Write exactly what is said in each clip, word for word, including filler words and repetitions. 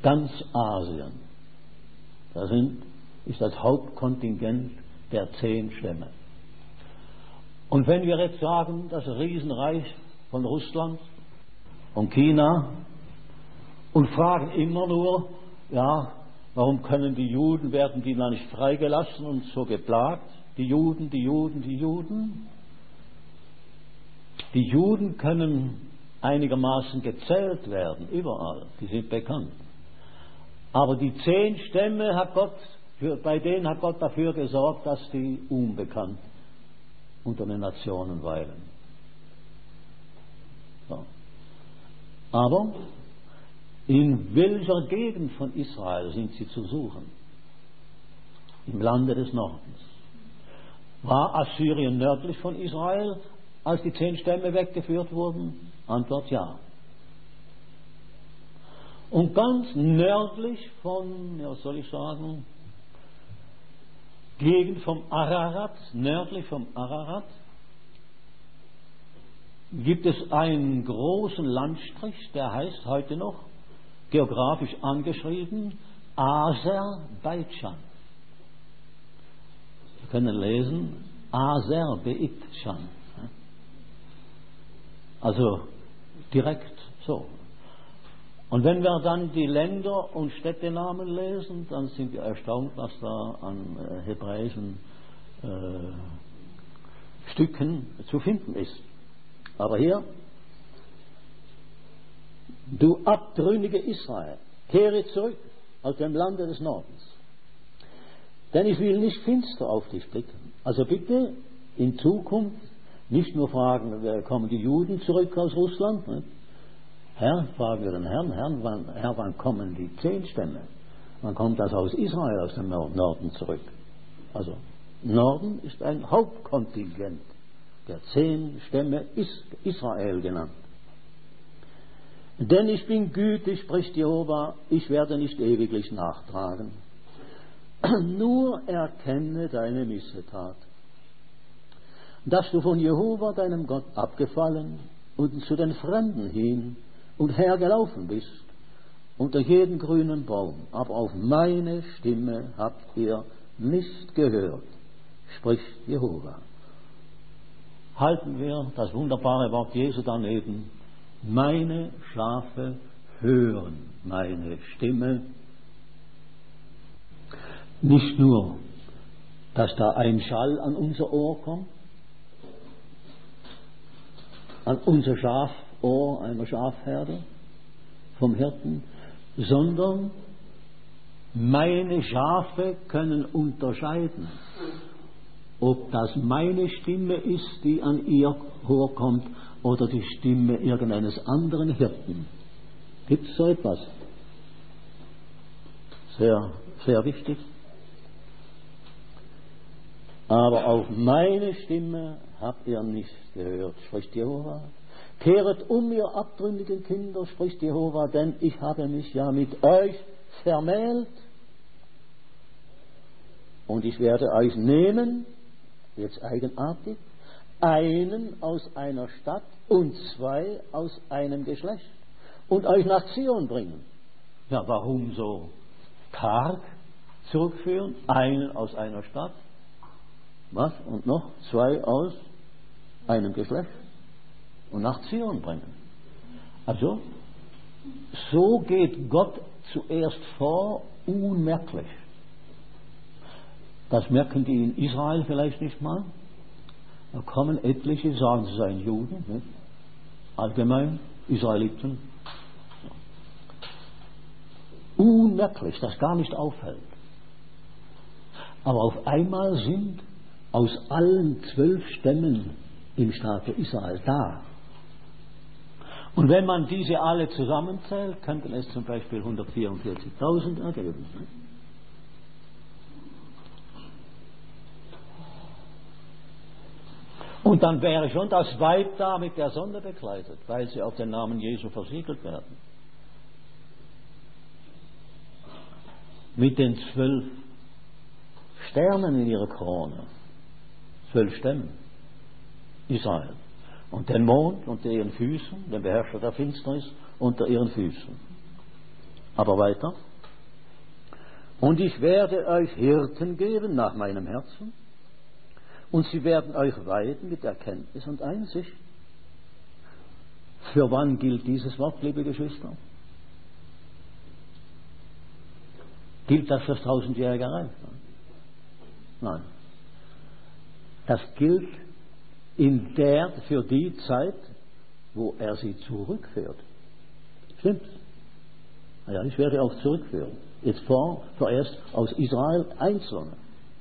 ganz Asien. Das sind, ist das Hauptkontingent der zehn Stämme. Und wenn wir jetzt sagen, das Riesenreich von Russland und China und fragen immer nur, ja, warum können die Juden, werden die da nicht freigelassen und so geplagt? Die Juden, die Juden, die Juden. Die Juden können einigermaßen gezählt werden, überall, die sind bekannt. Aber die zehn Stämme hat Gott, für, bei denen hat Gott dafür gesorgt, dass die unbekannt unter den Nationen weilen. So. Aber in welcher Gegend von Israel sind sie zu suchen? Im Lande des Nordens. War Assyrien nördlich von Israel, als die zehn Stämme weggeführt wurden? Antwort ja. Und ganz nördlich von, ja, was soll ich sagen, Gegend vom Ararat, nördlich vom Ararat, gibt es einen großen Landstrich, der heißt heute noch, geografisch angeschrieben, Aserbaidschan. Sie können lesen, Aserbaidschan. Also direkt so. Und wenn wir dann die Länder und Städtenamen lesen, dann sind wir erstaunt, was da an äh, hebräischen äh, Stücken zu finden ist. Aber hier, du abtrünnige Israel, kehre zurück aus dem Lande des Nordens. Denn ich will nicht finster auf dich blicken. Also bitte in Zukunft nicht nur fragen, wer kommen die Juden zurück aus Russland? Ne? Herr, fragen wir den Herrn, Herrn wann, Herr, wann kommen die zehn Stämme? Wann kommt das aus Israel, aus dem Norden zurück? Also, Norden ist ein Hauptkontingent der zehn Stämme ist Israel genannt. Denn ich bin gütig, spricht Jehova, ich werde nicht ewiglich nachtragen. Nur erkenne deine Missetat, dass du von Jehova, deinem Gott, abgefallen und zu den Fremden hin und hergelaufen bist, unter jeden grünen Baum, aber auf meine Stimme habt ihr nicht gehört, spricht Jehova. Halten wir das wunderbare Wort Jesu daneben, meine Schafe hören meine Stimme. Nicht nur, dass da ein Schall an unser Ohr kommt, an unser Schafohr einer Schafherde vom Hirten, sondern meine Schafe können unterscheiden, ob das meine Stimme ist, die an ihr vorkommt, oder die Stimme irgendeines anderen Hirten. Gibt es so etwas? Sehr, sehr wichtig. Aber auf meine Stimme habt ihr nicht gehört, spricht Jehova. Kehret um, ihr abtrünnigen Kinder, spricht Jehova, denn ich habe mich ja mit euch vermählt und ich werde euch nehmen, jetzt eigenartig, einen aus einer Stadt und zwei aus einem Geschlecht und euch nach Zion bringen. Ja, warum so karg zurückführen? Einen aus einer Stadt, was? Und noch zwei aus einem Geschlecht und nach Zion bringen. Also, so geht Gott zuerst vor, unmerklich. Das merken die in Israel vielleicht nicht mal. Da kommen etliche, sagen, sie seien Juden, nicht? Allgemein Israeliten. Unmerklich, das gar nicht auffällt. Aber auf einmal sind aus allen zwölf Stämmen im Staate Israel da. Und wenn man diese alle zusammenzählt, könnten es zum Beispiel hundertvierundvierzigtausend ergeben. Und dann wäre schon das Weib da mit der Sonne bekleidet, weil sie auf den Namen Jesu versiegelt werden. Mit den zwölf Sternen in ihrer Krone. Zwölf Stämme. Israel. Und den Mond unter ihren Füßen, den Beherrscher der Finsternis unter ihren Füßen. Aber weiter. Und ich werde euch Hirten geben nach meinem Herzen, und sie werden euch weiden mit Erkenntnis und Einsicht. Für wann gilt dieses Wort, liebe Geschwister? Gilt das fürs tausendjährige Reich? Nein. Das gilt in der, für die Zeit, wo er sie zurückführt. Stimmt's? Ja, ich werde auch zurückführen. Jetzt vor, vorerst aus Israel Einzelne.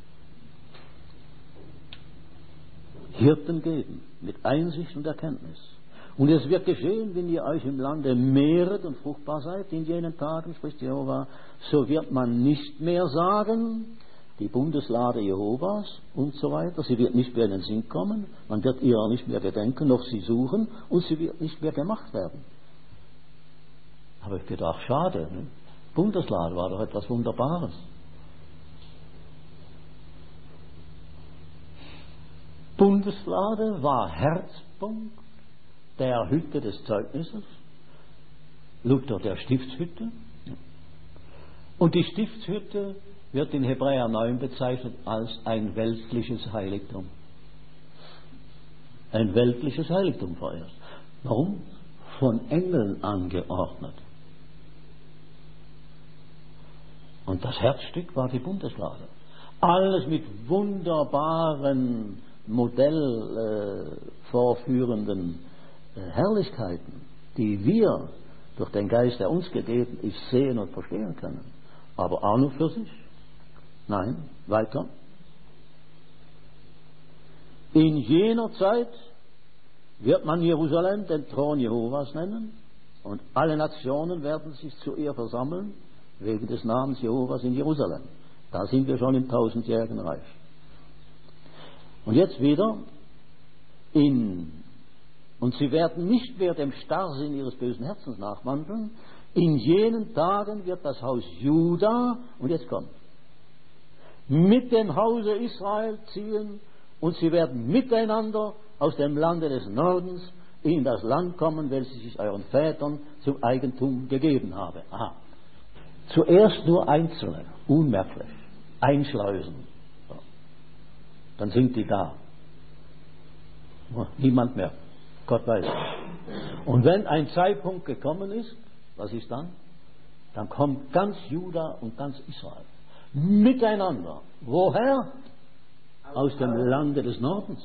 Hirten geben, mit Einsicht und Erkenntnis. Und es wird geschehen, wenn ihr euch im Lande mehret und fruchtbar seid, in jenen Tagen, spricht Jehova, so wird man nicht mehr sagen, die Bundeslade Jehovas und so weiter, sie wird nicht mehr in den Sinn kommen, man wird ihrer nicht mehr gedenken, noch sie suchen, und sie wird nicht mehr gemacht werden. Habe ich gedacht, schade, ne? Bundeslade war doch etwas Wunderbares. Bundeslade war Herzpunkt der Hütte des Zeugnisses, Luther der Stiftshütte. Und die Stiftshütte wird in Hebräer neun bezeichnet als ein weltliches Heiligtum. Ein weltliches Heiligtum vorerst. Warum? Von Engeln angeordnet. Und das Herzstück war die Bundeslade. Alles mit wunderbaren, Modell äh, vorführenden äh, Herrlichkeiten, die wir durch den Geist, der uns gegeben ist, sehen und verstehen können. Aber auch nur für sich. Nein, weiter. In jener Zeit wird man Jerusalem den Thron Jehovas nennen, und alle Nationen werden sich zu ihr versammeln, wegen des Namens Jehovas in Jerusalem. Da sind wir schon im tausendjährigen Reich. Und jetzt wieder in, und sie werden nicht mehr dem Starrsinn ihres bösen Herzens nachwandeln. In jenen Tagen wird das Haus Juda, und jetzt kommt, mit dem Hause Israel ziehen, und sie werden miteinander aus dem Lande des Nordens in das Land kommen, welches ich euren Vätern zum Eigentum gegeben habe. Aha. Zuerst nur Einzelne, unmerklich, einschleusen. So. Dann sind die da. Niemand mehr. Gott weiß. Und wenn ein Zeitpunkt gekommen ist, was ist dann? Dann kommt ganz Juda und ganz Israel miteinander. Woher? Aus dem Lande des Nordens.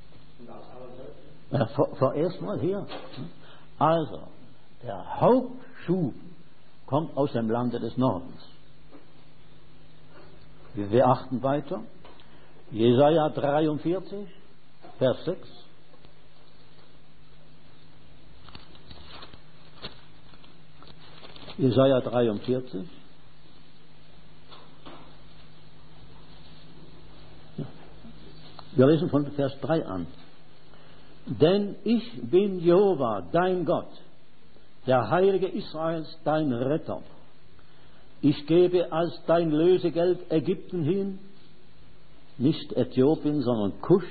Ja, vor, vorerst mal hier. Also, der Hauptschub kommt aus dem Lande des Nordens. Wir achten weiter. Jesaja dreiundvierzig, Vers sechs. Jesaja dreiundvierzig. Wir lesen von Vers drei an. Denn ich bin Jehova, dein Gott, der Heilige Israels, dein Retter. Ich gebe als dein Lösegeld Ägypten hin, nicht Äthiopien, sondern Kusch.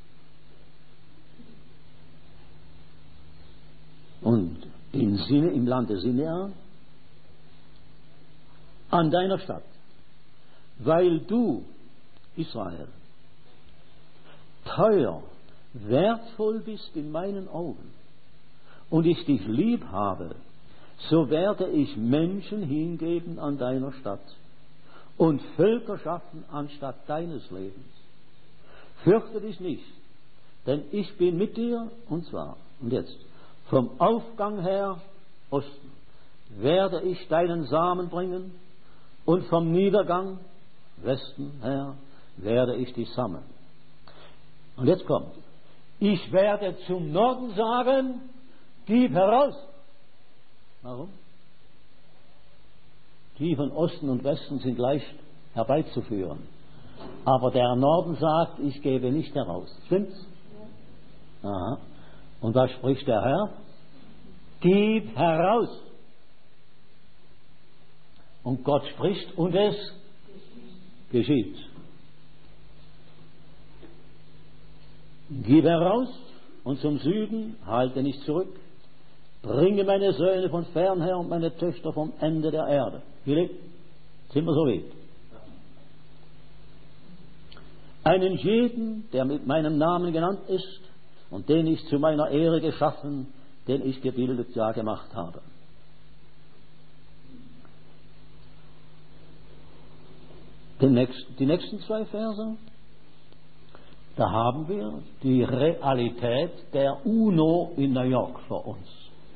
Und in Sinne, im Lande Sinea, an deiner Stadt, weil du, Israel, teuer, wertvoll bist in meinen Augen und ich dich lieb habe, so werde ich Menschen hingeben an deiner Stadt und Völker schaffen anstatt deines Lebens. Fürchte dich nicht, denn ich bin mit dir, und zwar, und jetzt, vom Aufgang her Osten werde ich deinen Samen bringen, und vom Niedergang Westen her werde ich dich sammeln. Und jetzt kommt, ich werde zum Norden sagen, gib heraus. Warum? Die von Osten und Westen sind leicht herbeizuführen. Aber der Norden sagt, ich gebe nicht heraus. Stimmt's? Aha. Und was spricht der Herr? Gib heraus. Und Gott spricht und es geschieht. Gib heraus und zum Süden halte nicht zurück. Bringe meine Söhne von fern her und meine Töchter vom Ende der Erde. Philipp, sind wir so weit? Einen jeden, der mit meinem Namen genannt ist und den ich zu meiner Ehre geschaffen, den ich gebildet, ja gemacht habe. Den nächsten, die nächsten zwei Verse, da haben wir die Realität der UNO in New York vor uns.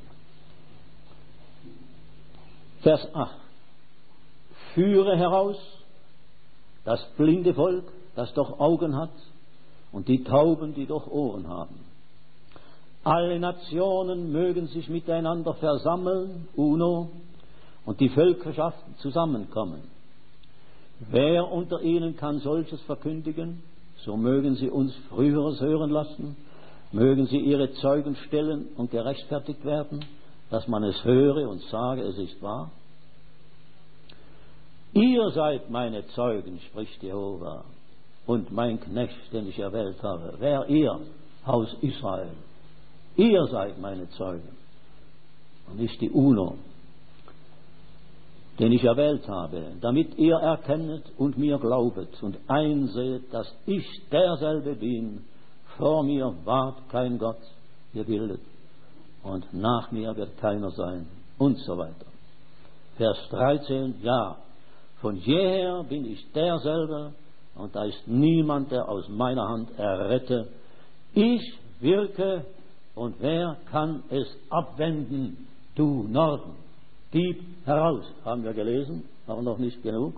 Vers acht. Führe heraus das blinde Volk, das doch Augen hat, und die Tauben, die doch Ohren haben. Alle Nationen mögen sich miteinander versammeln, UNO, und die Völkerschaften zusammenkommen. Wer unter ihnen kann solches verkündigen? So mögen sie uns Früheres hören lassen, mögen sie ihre Zeugen stellen und gerechtfertigt werden, dass man es höre und sage, es ist wahr. Ihr seid meine Zeugen, spricht Jehova, und mein Knecht, den ich erwählt habe. Wer ihr, Haus Israel? Ihr seid meine Zeugen und nicht die UNO, den ich erwählt habe, damit ihr erkennet und mir glaubet und einseht, dass ich derselbe bin. Vor mir ward kein Gott gebildet und nach mir wird keiner sein und so weiter. Vers dreizehn, ja, von jeher bin ich derselbe und da ist niemand, der aus meiner Hand errette. Ich wirke und wer kann es abwenden, du Norden? Gib heraus, haben wir gelesen, aber noch nicht genug.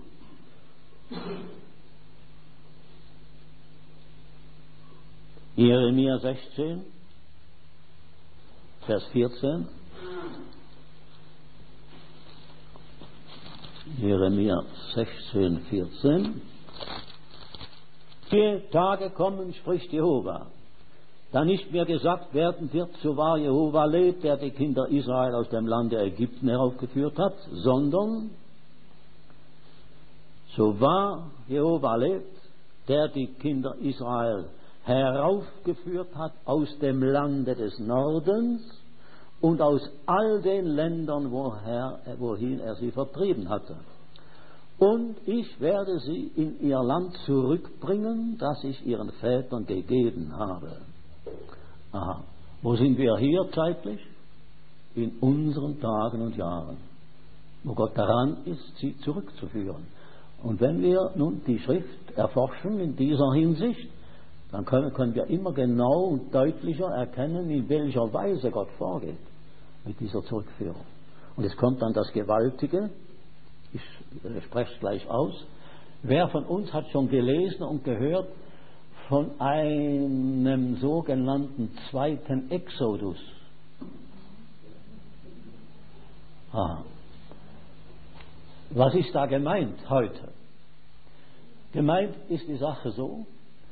Jeremia sechzehn, Vers vierzehn. Jeremia sechzehn, vierzehn. Die Tage kommen, spricht Jehova, da nicht mehr gesagt werden wird, so wahr Jehova lebt, der die Kinder Israel aus dem Lande Ägypten heraufgeführt hat, sondern so wahr Jehova lebt, der die Kinder Israel heraufgeführt hat aus dem Lande des Nordens und aus all den Ländern, woher, wohin er sie vertrieben hatte. Und ich werde sie in ihr Land zurückbringen, das ich ihren Vätern gegeben habe. Aha. Wo sind wir hier zeitlich? In unseren Tagen und Jahren, wo Gott daran ist, sie zurückzuführen. Und wenn wir nun die Schrift erforschen in dieser Hinsicht, dann können, können wir immer genau und deutlicher erkennen, in welcher Weise Gott vorgeht mit dieser Zurückführung. Und es kommt dann das Gewaltige, ich spreche es gleich aus. Wer von uns hat schon gelesen und gehört von einem sogenannten zweiten Exodus? Ah. Was ist da gemeint heute? Gemeint ist die Sache so,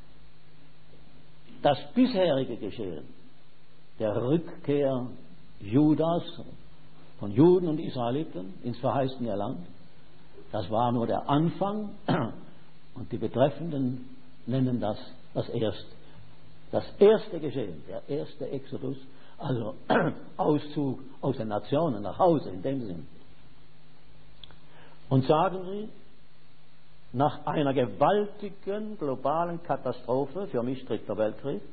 das bisherige Geschehen der Rückkehr Judas, von Juden und Israeliten ins verheißene Land, das war nur der Anfang und die Betreffenden nennen das das erste, das erste Geschehen, der erste Exodus, also Auszug aus den Nationen nach Hause in dem Sinn. Und sagen sie, nach einer gewaltigen globalen Katastrophe, für mich dritter Weltkrieg,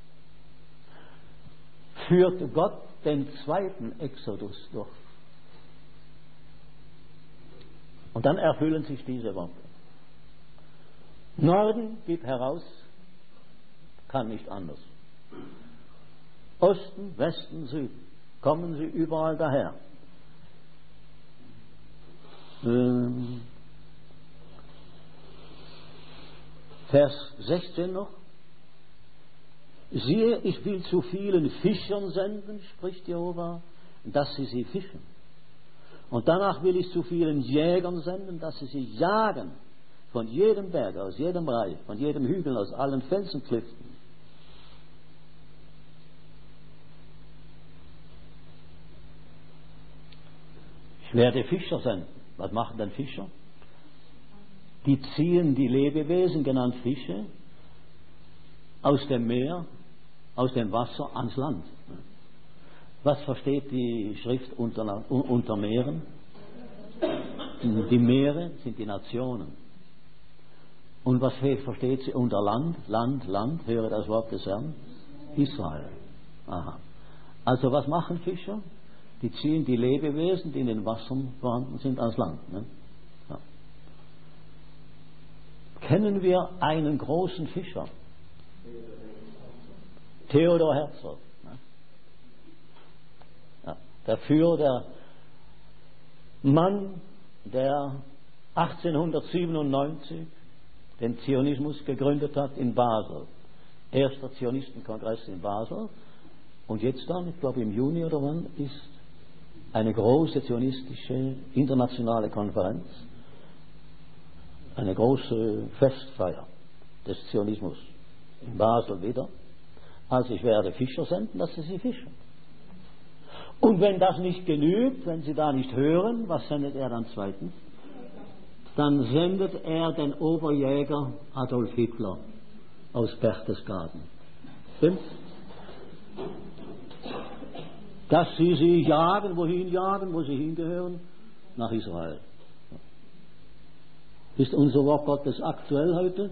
führte Gott den zweiten Exodus durch. Und dann erfüllen sich diese Worte. Norden, gib heraus, kann nicht anders. Osten, Westen, Süden, kommen sie überall daher. Ähm, Vers sechzehn noch. Siehe, ich will zu vielen Fischern senden, spricht Jehova, dass sie sie fischen. Und danach will ich zu vielen Jägern senden, dass sie sie jagen. Von jedem Berg, aus jedem Reich, von jedem Hügel, aus allen Felsenklüften. Ich werde Fischer senden. Was machen denn Fischer? Die ziehen die Lebewesen, genannt Fische, aus dem Meer, aus dem Wasser ans Land. Was versteht die Schrift unter, unter Meeren? Die Meere sind die Nationen. Und was versteht sie unter Land? Land, Land, höre das Wort des Herrn? Israel. Aha. Also was machen Fischer? Die ziehen die Lebewesen, die in den Wassern vorhanden sind, ans Land. Ne? Ja. Kennen wir einen großen Fischer? Theodor Herzog. Ne? Ja. Der Führer, der Mann, der achtzehnhundertsiebenundneunzig den Zionismus gegründet hat in Basel. Erster Zionistenkongress in Basel. Und jetzt dann, ich glaube im Juni oder wann, ist eine große zionistische internationale Konferenz, eine große Festfeier des Zionismus in Basel wieder. Also ich werde Fischer senden, dass sie sie fischen. Und wenn das nicht genügt, wenn sie da nicht hören, was sendet er dann zweitens? Dann sendet er den Oberjäger Adolf Hitler aus Berchtesgaden. Stimmt's? Dass sie sie jagen, wohin jagen, wo sie hingehören? Nach Israel. Ist unser Wort Gottes aktuell heute?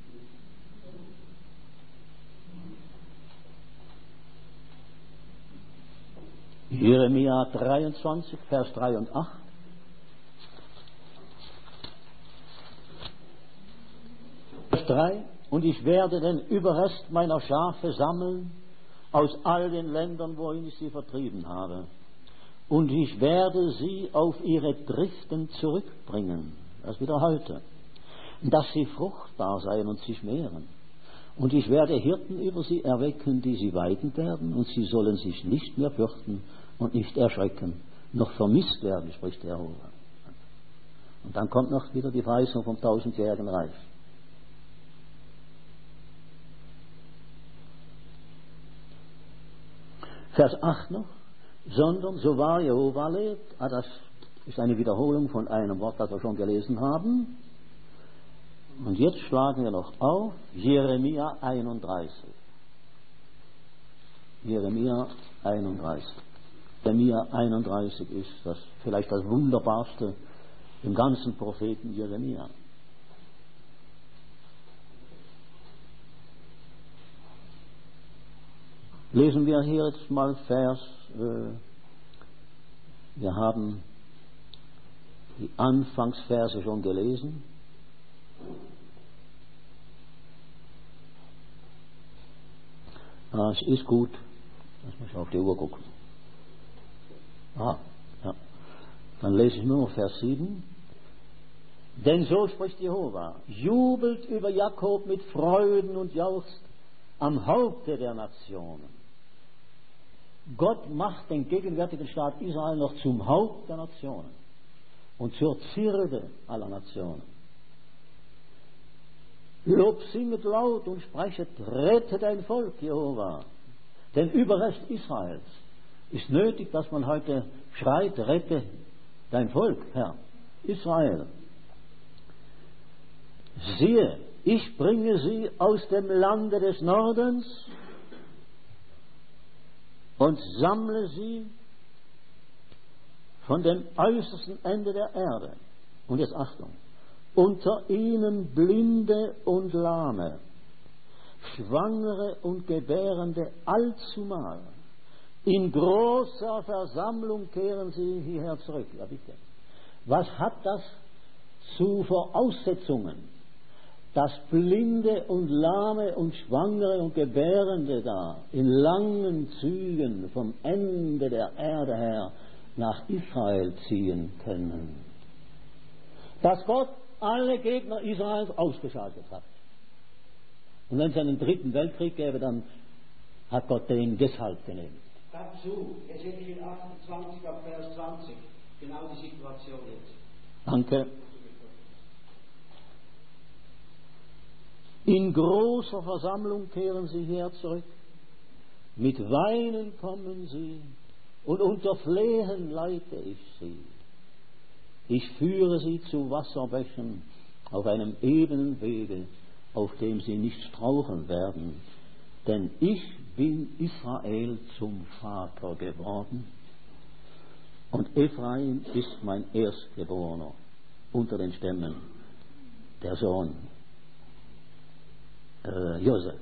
Jeremia dreiundzwanzig, Vers drei und acht. Vers drei. Und ich werde den Überrest meiner Schafe sammeln aus all den Ländern, wohin ich sie vertrieben habe. Und ich werde sie auf ihre Driften zurückbringen. Das ist wieder heute. Dass sie fruchtbar seien und sich mehren. Und ich werde Hirten über sie erwecken, die sie weiden werden, und sie sollen sich nicht mehr fürchten und nicht erschrecken, noch vermisst werden, spricht der Jehova. Und dann kommt noch wieder die Verheißung vom tausendjährigen Reich. Vers acht noch, sondern so wahr Jehova lebt, ah, das ist eine Wiederholung von einem Wort, das wir schon gelesen haben. Und jetzt schlagen wir noch auf Jeremia einunddreißig. Jeremia einunddreißig. Jeremia einunddreißig ist das vielleicht das Wunderbarste im ganzen Propheten Jeremia. Lesen wir hier jetzt mal Vers, äh, wir haben die Anfangsverse schon gelesen. Ah, es ist gut, lass mich auf die Uhr gucken. Ah, ja. Dann lese ich nur noch Vers sieben. Denn so spricht Jehova, jubelt über Jakob mit Freuden und jauchzt am Haupte der Nationen. Gott macht den gegenwärtigen Staat Israel noch zum Haupt der Nationen und zur Zierde aller Nationen. Lob singet laut und sprechet, rette dein Volk, Jehova. Den Überrest Israels ist nötig, dass man heute schreit, rette dein Volk, Herr, Israel. Siehe, ich bringe sie aus dem Lande des Nordens und sammle sie von dem äußersten Ende der Erde. Und jetzt Achtung, unter ihnen Blinde und Lahme, Schwangere und Gebärende allzumal. In großer Versammlung kehren sie hierher zurück. Ja, bitte. Was hat das zu Voraussetzungen? Dass Blinde und Lahme und Schwangere und Gebärende da in langen Zügen vom Ende der Erde her nach Israel ziehen können. Dass Gott alle Gegner Israels ausgeschaltet hat. Und wenn es einen dritten Weltkrieg gäbe, dann hat Gott den deshalb genehmigt. Dazu, Ezekiel achtundzwanzig ab Vers zwanzig, genau die Situation jetzt. Danke. In großer Versammlung kehren sie her zurück, mit Weinen kommen sie, und unter Flehen leite ich sie. Ich führe sie zu Wasserbächen auf einem ebenen Wege, auf dem sie nicht straucheln werden, denn ich bin Israel zum Vater geworden und Ephraim ist mein Erstgeborener unter den Stämmen, der Sohn äh, Josef.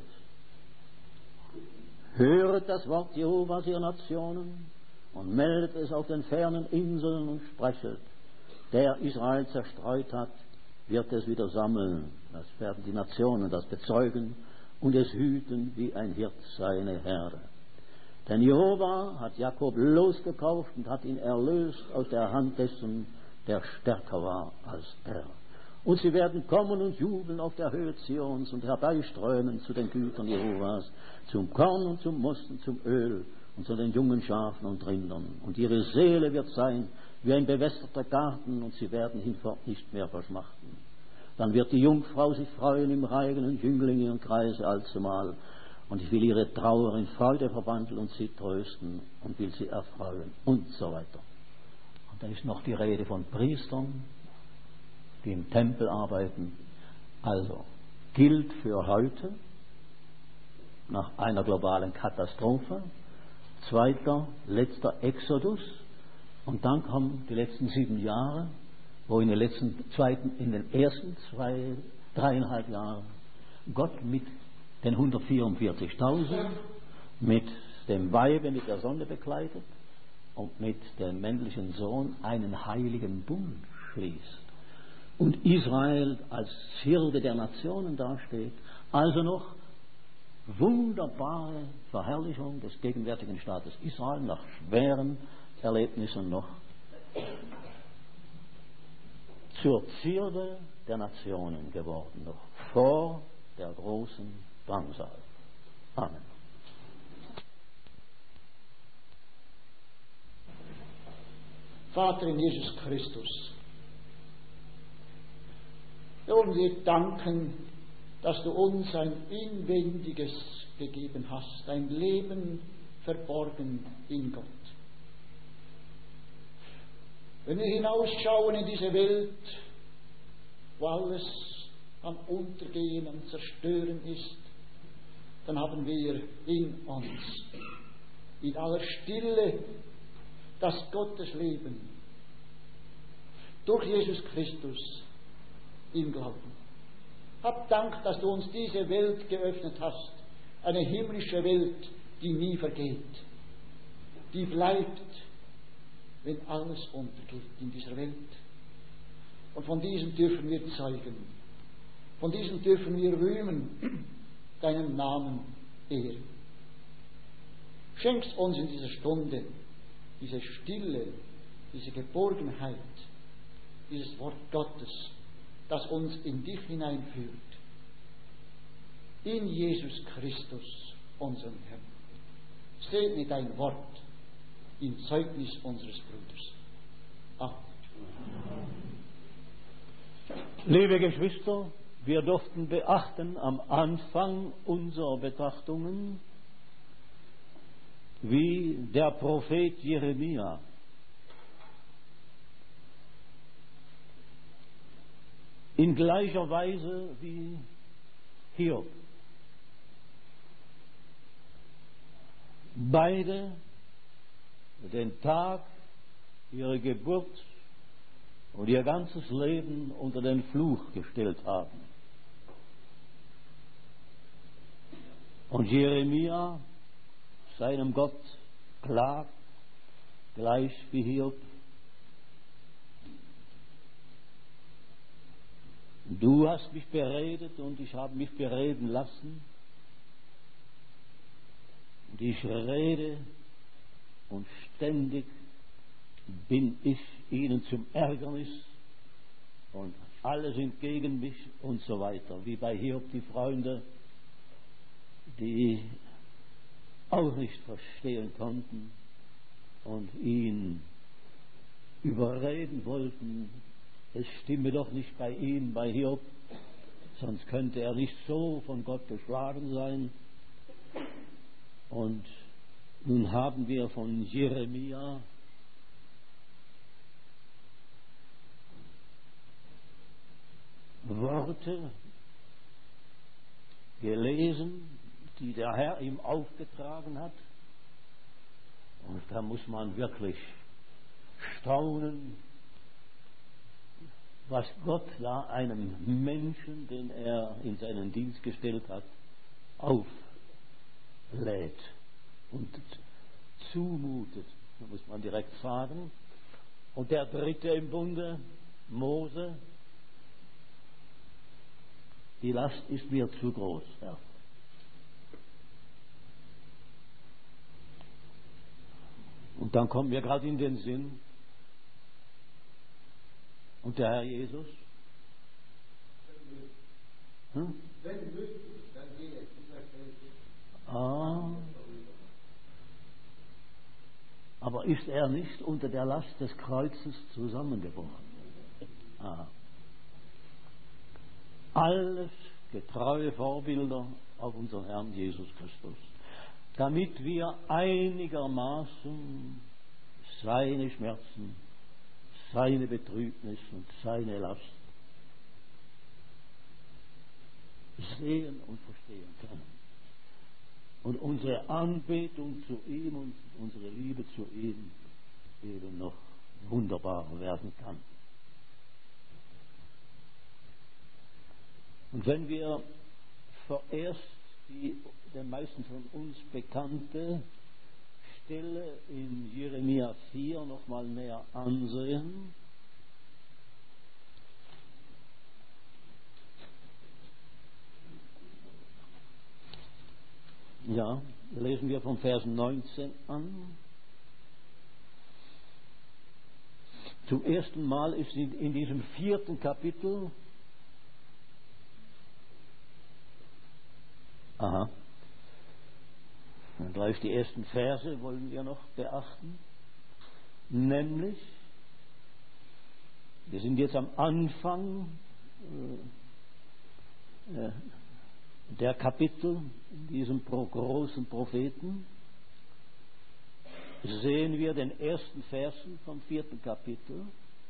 Höret das Wort Jehovas, ihr Nationen, und meldet es auf den fernen Inseln und sprechet, der Israel zerstreut hat, wird es wieder sammeln. Das werden die Nationen das bezeugen und es hüten wie ein Hirt seine Herde. Denn Jehova hat Jakob losgekauft und hat ihn erlöst aus der Hand dessen, der stärker war als er. Und sie werden kommen und jubeln auf der Höhe Zions und herbeiströmen zu den Gütern Jehovas, zum Korn und zum Most zum Öl und zu den jungen Schafen und Rindern. Und ihre Seele wird sein wie ein bewässerter Garten und sie werden hinfort nicht mehr verschmachten. Dann wird die Jungfrau sich freuen im Reigen und Jüngling ihren Kreise allzumal. Und ich will ihre Trauer in Freude verwandeln und sie trösten und will sie erfreuen und so weiter. Und da ist noch die Rede von Priestern, die im Tempel arbeiten. Also gilt für heute nach einer globalen Katastrophe, zweiter, letzter Exodus, und dann kommen die letzten sieben Jahre, wo in den letzten zweiten, in den ersten zwei, dreieinhalb Jahren Gott mit den hundertvierundvierzigtausend, mit dem Weibe mit der Sonne bekleidet und mit dem männlichen Sohn einen heiligen Bund schließt. Und Israel als Hirte der Nationen dasteht, also noch wunderbare Verherrlichung des gegenwärtigen Staates Israel nach schweren Erlebnissen noch zur Zierde der Nationen geworden, noch vor der großen Drangsal. Amen. Vater in Jesus Christus, wir wollen dir danken, dass du uns ein Inwendiges gegeben hast, ein Leben verborgen in Gott. Wenn wir hinausschauen in diese Welt, wo alles am Untergehen, am Zerstören ist, dann haben wir in uns, in aller Stille, das Gottesleben durch Jesus Christus im Glauben. Hab Dank, dass du uns diese Welt geöffnet hast, eine himmlische Welt, die nie vergeht, die bleibt, wenn alles untergeht in dieser Welt. Und von diesem dürfen wir zeugen, von diesem dürfen wir rühmen, deinen Namen ehren. Schenkst uns in dieser Stunde diese Stille, diese Geborgenheit, dieses Wort Gottes, das uns in dich hineinführt. In Jesus Christus, unserem Herrn. Segne dein Wort im Zeugnis unseres Bruders. Amen. Liebe Geschwister, wir durften beachten am Anfang unserer Betrachtungen, wie der Prophet Jeremia in gleicher Weise wie Hiob beide den Tag ihrer Geburt und ihr ganzes Leben unter den Fluch gestellt haben. Und Jeremia seinem Gott klagt, gleich wie Hiob: Du hast mich beredet und ich habe mich bereden lassen. Und ich rede und ständig bin ich ihnen zum Ärgernis und alle sind gegen mich und so weiter. Wie bei Hiob die Freunde, die auch nicht verstehen konnten und ihn überreden wollten, es stimme doch nicht bei ihm, bei Hiob, sonst könnte er nicht so von Gott geschlagen sein. Und nun haben wir von Jeremia Worte gelesen, die der Herr ihm aufgetragen hat. Und da muss man wirklich staunen, was Gott da einem Menschen, den er in seinen Dienst gestellt hat, auflädt und zumutet, muss man direkt sagen. Und der dritte im Bunde, Mose, die Last ist mir zu groß, Herr. Und dann kommt mir gerade in den Sinn, und der Herr Jesus? Hm? Wenn möglich, dann gehe ich. Ah. Aber ist er nicht unter der Last des Kreuzes zusammengebrochen? Ah. Alles getreue Vorbilder auf unseren Herrn Jesus Christus, damit wir einigermaßen seine Schmerzen, seine Betrübnis und seine Last sehen und verstehen können. Und unsere Anbetung zu ihm und unsere Liebe zu ihm eben noch wunderbarer werden kann. Und wenn wir vorerst die den meisten von uns bekannte Stelle in Jeremia vier noch mal näher ansehen, ja, lesen wir von Vers neunzehn an. Zum ersten Mal ist in, in diesem vierten Kapitel, aha, und gleich die ersten Verse wollen wir noch beachten, nämlich, wir sind jetzt am Anfang äh, äh, der Kapitel in diesem großen Propheten, sehen wir den ersten Versen vom vierten Kapitel.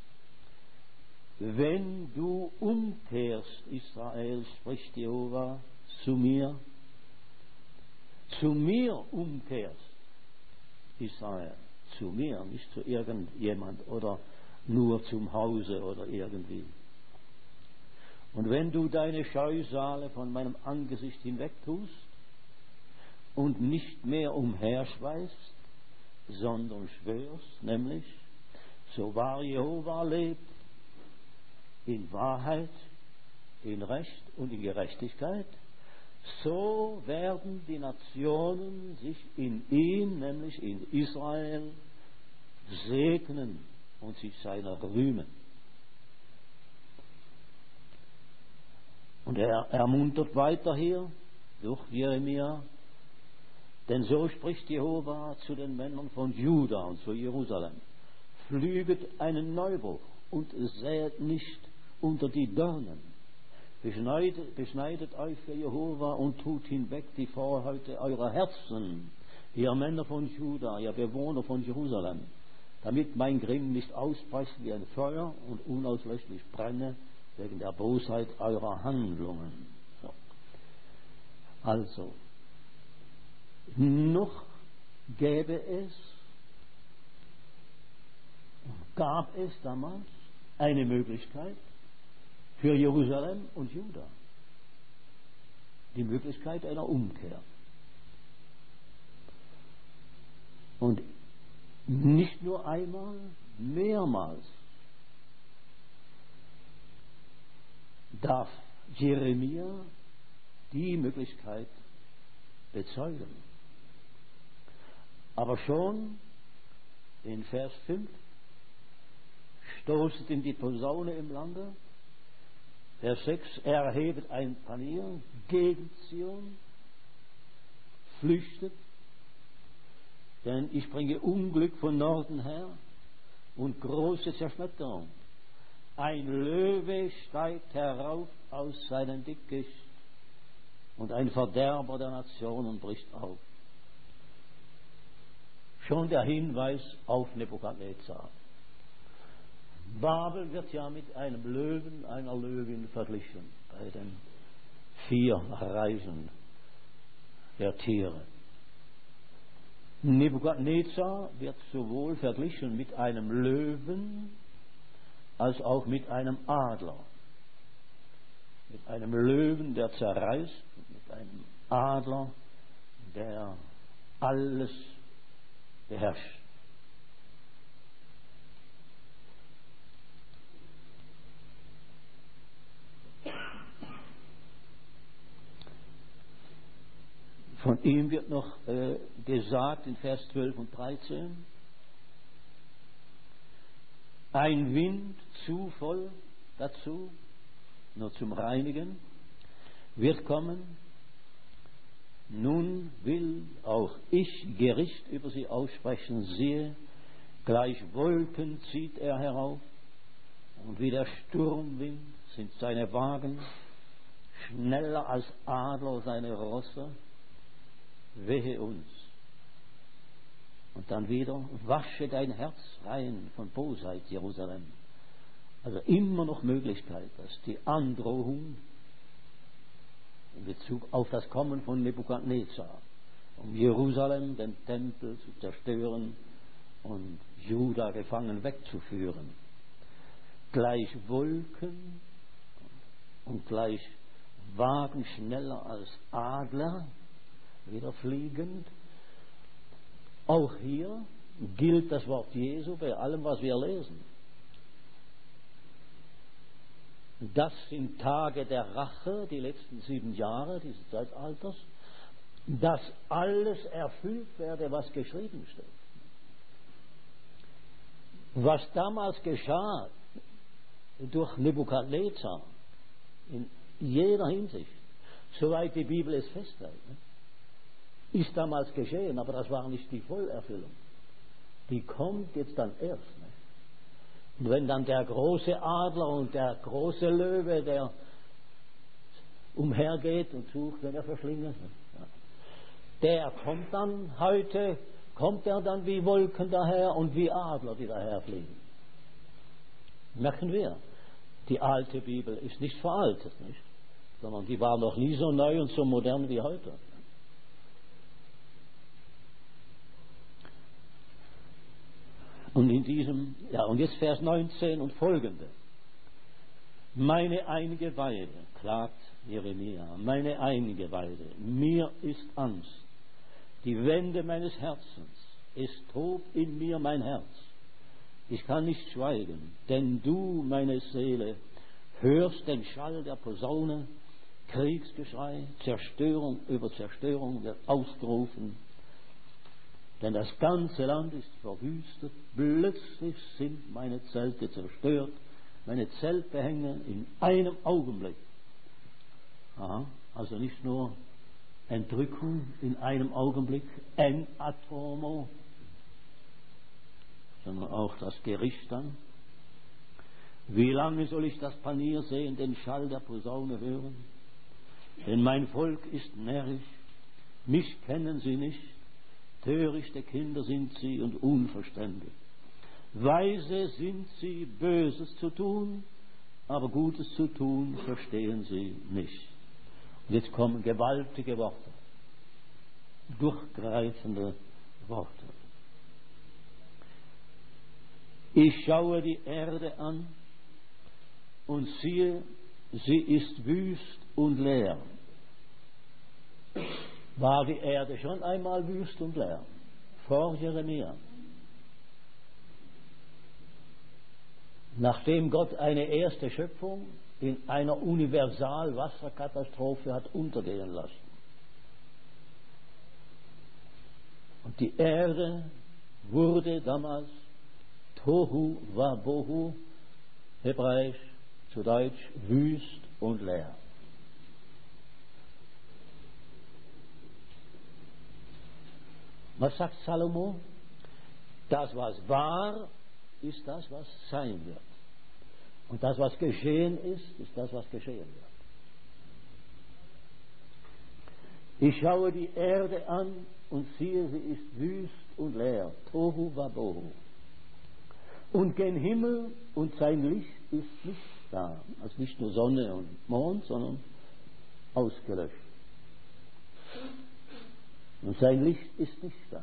Wenn du umkehrst, Israel, spricht Jehova zu mir, zu mir umkehrst, Israel, zu mir, nicht zu irgendjemand oder nur zum Hause oder irgendwie. Und wenn du deine Scheusale von meinem Angesicht hinweg tust und nicht mehr umherschweißt, sondern schwörst, nämlich, so wahr Jehova lebt, in Wahrheit, in Recht und in Gerechtigkeit, so werden die Nationen sich in ihm, nämlich in Israel, segnen und sich seiner rühmen. Und er ermuntert weiter hier durch Jeremia, denn so spricht Jehova zu den Männern von Juda und zu Jerusalem: Pflüget einen Neubruch und säet nicht unter die Dornen. Beschneidet, beschneidet euch für Jehova und tut hinweg die Vorhäute eurer Herzen, ihr Männer von Juda, ihr Bewohner von Jerusalem, damit mein Grimm nicht ausbricht wie ein Feuer und unauslöschlich brenne wegen der Bosheit eurer Handlungen. So. Also, noch gäbe es, gab es damals eine Möglichkeit für Jerusalem und Juda, die Möglichkeit einer Umkehr. Und nicht nur einmal, mehrmals darf Jeremia die Möglichkeit bezeugen. Aber schon in Vers fünf stoßet in die Posaune im Lande. Vers sechs, erhebet ein Panier gegen Zion, flüchtet, denn ich bringe Unglück von Norden her und große Zerschmetterung. Ein Löwe steigt herauf aus seinem Dickicht und ein Verderber der Nationen bricht auf. Schon der Hinweis auf Nebukadnezar. Babel wird ja mit einem Löwen, einer Löwin verglichen bei den vier Reisen der Tiere. Nebukadnezar wird sowohl verglichen mit einem Löwen als auch mit einem Adler. Mit einem Löwen, der zerreißt, mit einem Adler, der alles beherrscht. Von ihm wird noch äh, gesagt in Vers zwölf und dreizehn, ein Wind zu voll dazu, nur zum Reinigen, wird kommen. Nun will auch ich Gericht über sie aussprechen, siehe, gleich Wolken zieht er herauf, und wie der Sturmwind sind seine Wagen, schneller als Adler seine Rosse, wehe uns. Und dann wieder, wasche dein Herz rein von Bosheit, Jerusalem. Also immer noch Möglichkeit, dass die Androhung in Bezug auf das Kommen von Nebukadnezar, um Jerusalem, den Tempel zu zerstören und Juda gefangen wegzuführen, gleich Wolken und gleich Wagen schneller als Adler, wieder fliegend. Auch hier gilt das Wort Jesu bei allem, was wir lesen. Das sind Tage der Rache, die letzten sieben Jahre dieses Zeitalters, dass alles erfüllt werde, was geschrieben steht. Was damals geschah durch Nebukadnezar, in jeder Hinsicht, soweit die Bibel es festhält, ist damals geschehen, aber das war nicht die Vollerfüllung. Die kommt jetzt dann erst. Nicht? Und wenn dann der große Adler und der große Löwe, der umhergeht und sucht, wenn er verschlingen, der kommt dann heute, kommt er dann wie Wolken daher und wie Adler, die daherfliegen. Merken wir, die alte Bibel ist nicht veraltet, nicht? Sondern die war noch nie so neu und so modern wie heute. Und in diesem, ja, und jetzt Vers neunzehn und folgende. Meine Eingeweide, klagt Jeremia, meine Eingeweide, mir ist Angst, die Wände meines Herzens, es tobt in mir mein Herz. Ich kann nicht schweigen, denn du, meine Seele, hörst den Schall der Posaune, Kriegsgeschrei, Zerstörung über Zerstörung wird ausgerufen. Denn das ganze Land ist verwüstet, plötzlich sind meine Zelte zerstört, meine Zeltbehänge in einem Augenblick. Aha, also nicht nur Entrückung in einem Augenblick, en atomo, sondern auch das Gericht dann. Wie lange soll ich das Panier sehen, den Schall der Posaune hören? Denn mein Volk ist närrisch, mich kennen sie nicht. Törichte Kinder sind sie und unverständig. Weise sind sie, Böses zu tun, aber Gutes zu tun verstehen sie nicht. Und jetzt kommen gewaltige Worte, durchgreifende Worte. Ich schaue die Erde an und siehe, sie ist wüst und leer. War die Erde schon einmal wüst und leer? Vor Jeremia. Nachdem Gott eine erste Schöpfung in einer Universalwasserkatastrophe hat untergehen lassen. Und die Erde wurde damals Tohu Wabohu, hebräisch, zu Deutsch wüst und leer. Was sagt Salomo? Das, was war, ist das, was sein wird. Und das, was geschehen ist, ist das, was geschehen wird. Ich schaue die Erde an und siehe, sie ist wüst und leer. Tohu Wabohu. Und gen Himmel und sein Licht ist nicht da. Also nicht nur Sonne und Mond, sondern ausgelöscht. Und sein Licht ist nicht da.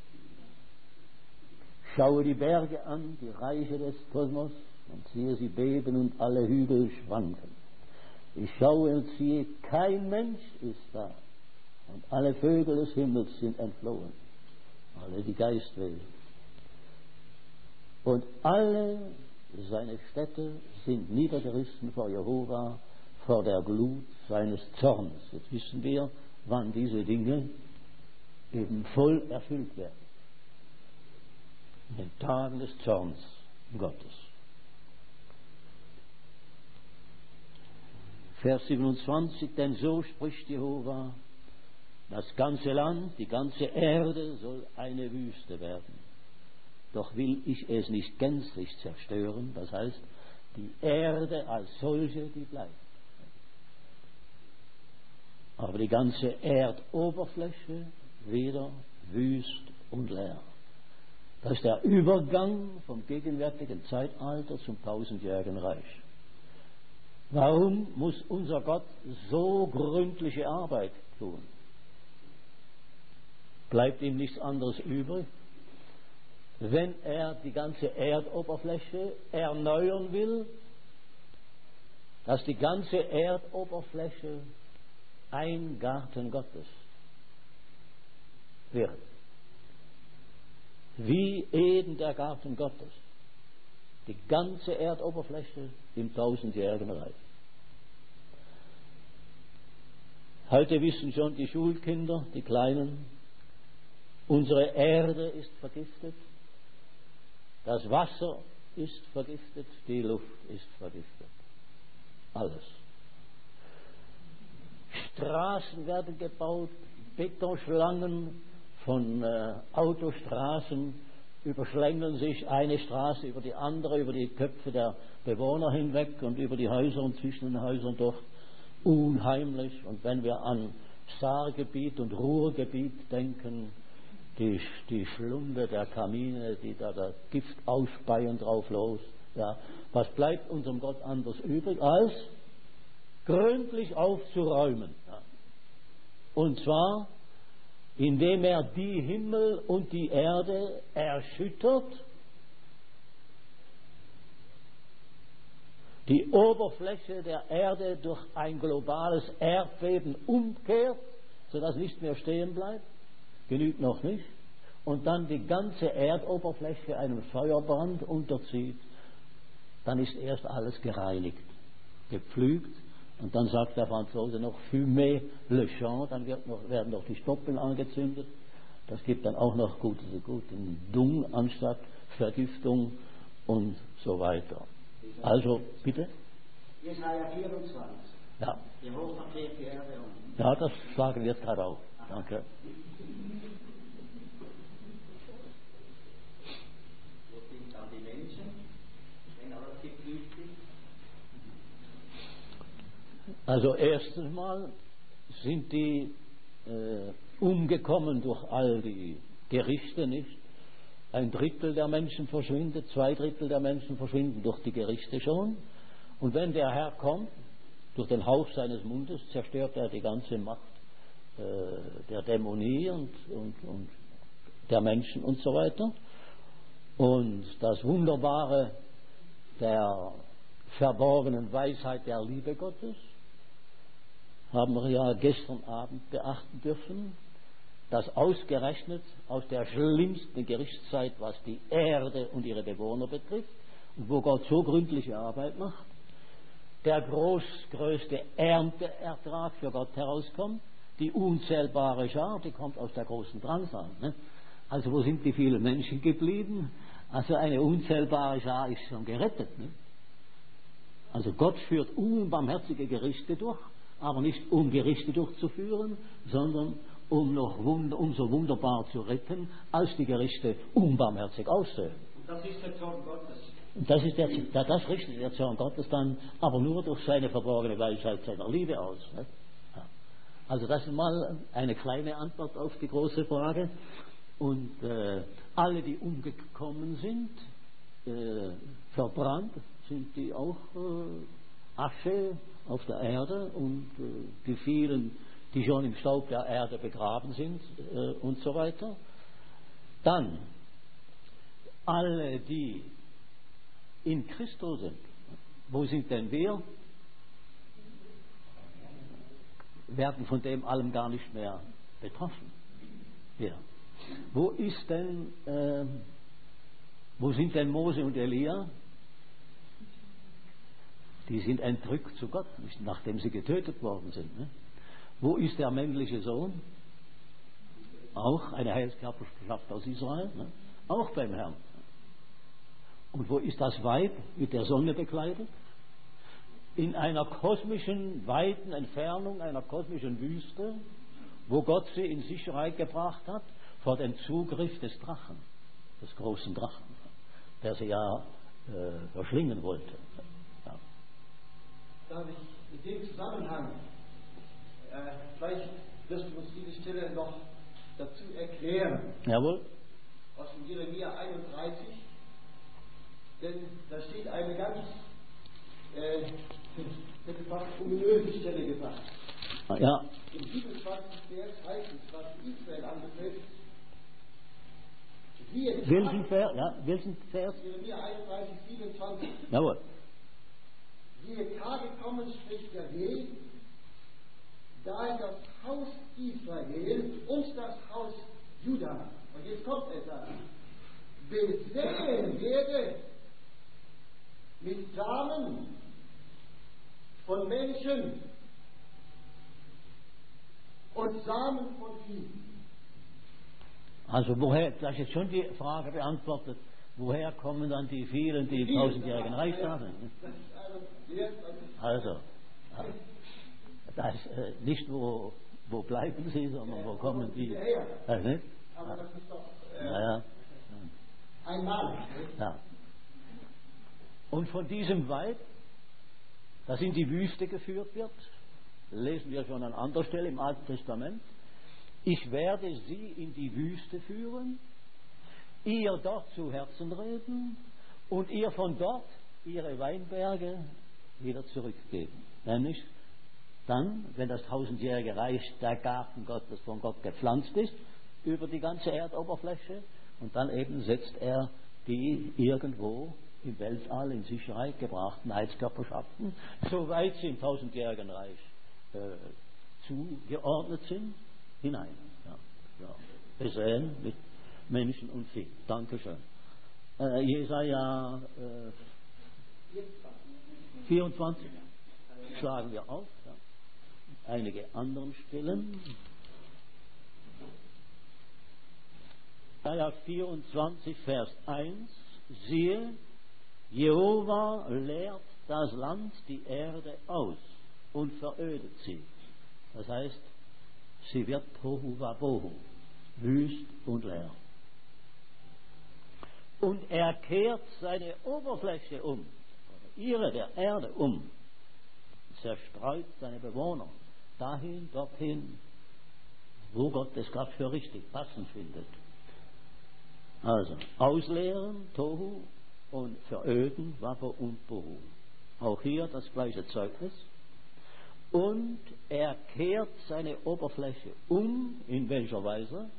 Schaue die Berge an, die Reiche des Kosmos, und siehe sie beben und alle Hügel schwanken. Ich schaue und siehe, kein Mensch ist da. Und alle Vögel des Himmels sind entflohen. Alle die Geistwesen. Und alle seine Städte sind niedergerissen vor Jehova, vor der Glut seines Zorns. Jetzt wissen wir, wann diese Dinge eben voll erfüllt werden. In den Tagen des Zorns Gottes. Vers siebenundzwanzig, denn so spricht Jehova, das ganze Land, die ganze Erde soll eine Wüste werden. Doch will ich es nicht gänzlich zerstören, das heißt, die Erde als solche, die bleibt. Aber die ganze Erdoberfläche wieder wüst und leer. Das ist der Übergang vom gegenwärtigen Zeitalter zum tausendjährigen Reich. Warum muss unser Gott so gründliche Arbeit tun? Bleibt ihm nichts anderes übrig? Wenn er die ganze Erdoberfläche erneuern will, dass die ganze Erdoberfläche ein Garten Gottes wird. Wie Eden der Garten Gottes. Die ganze Erdoberfläche im tausendjährigen Reich. Heute wissen schon die Schulkinder, die Kleinen, unsere Erde ist vergiftet, das Wasser ist vergiftet, die Luft ist vergiftet. Alles. Straßen werden gebaut, Betonschlangen von äh, Autostraßen überschlängeln sich eine Straße über die andere, über die Köpfe der Bewohner hinweg und über die Häuser und zwischen den Häusern durch. Unheimlich. Und wenn wir an Saargebiet und Ruhrgebiet denken, die, die Schlunde der Kamine, die da das Gift ausspeien drauf los, ja, was bleibt unserem Gott anders übrig, als gründlich aufzuräumen? Ja. Und zwar, indem er die Himmel und die Erde erschüttert, die Oberfläche der Erde durch ein globales Erdbeben umkehrt, sodass nichts mehr stehen bleibt, genügt noch nicht, und dann die ganze Erdoberfläche einem Feuerbrand unterzieht, dann ist erst alles gereinigt, gepflügt, und dann sagt der Franzose noch Fumée le champ, dann wird noch, werden noch die Stoppeln angezündet, das gibt dann auch noch guten, guten Dung anstatt Vergiftung und so weiter. Also, bitte? Jesaja vierundzwanzig. Ja. Jehova kehrt die Erde um. Ja, das sagen wir gerade auch. Danke. Wo sind dann die Menschen, wenn alles gepflügt ist? Also erstens mal sind die äh, umgekommen durch all die Gerichte, nicht? Ein Drittel der Menschen verschwindet, zwei Drittel der Menschen verschwinden durch die Gerichte schon. Und wenn der Herr kommt, durch den Hauch seines Mundes zerstört er die ganze Macht äh, der Dämonie und, und, und der Menschen und so weiter. Und das Wunderbare der verborgenen Weisheit der Liebe Gottes haben wir ja gestern Abend beachten dürfen, dass ausgerechnet aus der schlimmsten Gerichtszeit, was die Erde und ihre Bewohner betrifft, und wo Gott so gründliche Arbeit macht, der groß, größte Ernteertrag für Gott herauskommt, die unzählbare Schar, die kommt aus der großen Drangsal. Ne? Also wo sind die vielen Menschen geblieben? Also eine unzählbare Schar ist schon gerettet. Ne? Also Gott führt unbarmherzige Gerichte durch, aber nicht um Gerichte durchzuführen, sondern um noch wunder, umso wunderbar zu retten, als die Gerichte unbarmherzig aussehen. Und das ist der Zorn Gottes. Das ist der, das richtet der Zorn Gottes dann, aber nur durch seine verborgene Weisheit seiner Liebe aus. Ne? Ja. Also das ist mal eine kleine Antwort auf die große Frage. Und äh, alle, die umgekommen sind, äh, verbrannt, sind die auch äh, Asche auf der Erde, und äh, die vielen die schon im Staub der Erde begraben sind äh, und so weiter. Dann alle, die in Christus sind. Wo sind denn wir? Werden von dem allem gar nicht mehr betroffen. Ja. Wo ist denn, äh, wo sind denn Mose und Elia? Die sind entrückt zu Gott, nachdem sie getötet worden sind. Ne? Wo ist der männliche Sohn? Auch eine Heilskörperschaft aus Israel, ne? Auch beim Herrn. Und wo ist das Weib mit der Sonne bekleidet? In einer kosmischen, weiten Entfernung, einer kosmischen Wüste, wo Gott sie in Sicherheit gebracht hat vor dem Zugriff des Drachen, des großen Drachen, der sie ja äh, verschlingen wollte. Ja. Darf ich in dem Zusammenhang, äh, vielleicht wirst du uns diese Stelle noch dazu erklären. Jawohl. Aus dem Jeremia einunddreißig, denn da steht eine ganz, äh, hätte fast ominöse Stelle gesagt. Ja. Im siebenundzwanzigsten Vers heißt es, was Israel anbetrifft, Welchen Vers? Ja, welchen Vers? Jeremia einunddreißig, siebenundzwanzig. Jawohl. Siehe, Tage kommen, spricht der Herr, da ich das Haus Israel und das Haus Juda, und jetzt kommt etwas, besehen werde mit Samen von Menschen und Samen von Vieh. Also woher, das ist jetzt schon die Frage beantwortet, woher kommen dann die vielen, die im tausendjährigen Reich da sind? Also, das äh, nicht wo, wo bleiben sie, sondern wo kommen die? Das nicht? Aber das ist doch äh, ja, ja. einmalig. Ja. Und von diesem Weib, das in die Wüste geführt wird, lesen wir schon an anderer Stelle im Alten Testament, ich werde sie in die Wüste führen, ihr dort zu Herzen reden und ihr von dort ihre Weinberge wieder zurückgeben. Nämlich dann, wenn das tausendjährige Reich, der Garten Gottes von Gott gepflanzt ist, über die ganze Erdoberfläche, und dann eben setzt er die irgendwo im Weltall in Sicherheit gebrachten Heilskörperschaften, soweit sie im tausendjährigen Reich äh, zugeordnet sind, hinein. Ja, ja. Besehen mit Menschen und Vieh. Dankeschön. Äh, Jesaja äh, vierundzwanzig schlagen wir auf. Ja. Einige anderen Stellen. Jesaja vierundzwanzig, Vers eins. Siehe, Jehova leert das Land, die Erde aus und verödet sie. Das heißt, sie wird Tohu Wabohu, wüst und leer. Und er kehrt seine Oberfläche um, ihre der Erde um, zerstreut seine Bewohner dahin, dorthin, wo Gott es gerade für richtig passend findet. Also, ausleeren, Tohu, und veröden, Wabo und Bohu. Auch hier das gleiche Zeugnis. Und er kehrt seine Oberfläche um, in welcher Weise?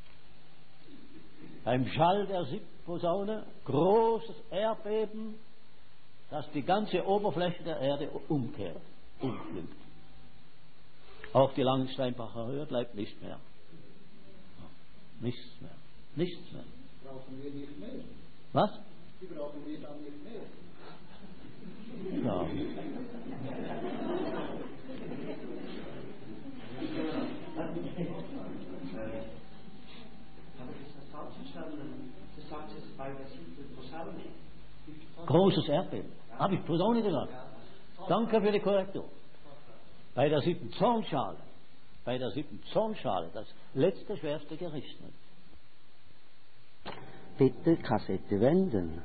Beim Schall der Siebposaune, großes Erdbeben, das die ganze Oberfläche der Erde umkehrt, umflügt. Auch die Langensteinbacher Höhe bleibt nicht mehr. Nichts mehr. Nichts mehr. Brauchen wir nicht mehr. Was? Die brauchen wir dann nicht mehr. Ja. Aber ist das falsch verstanden? Du sagst es bei der siebten Posaune. Großes Erdbeben. Habe ich Posaune gesagt? Danke für die Korrektur. Bei der siebten Zornschale. Bei der siebten Zornschale, das letzte schwerste Gericht. Bitte Kassette wenden.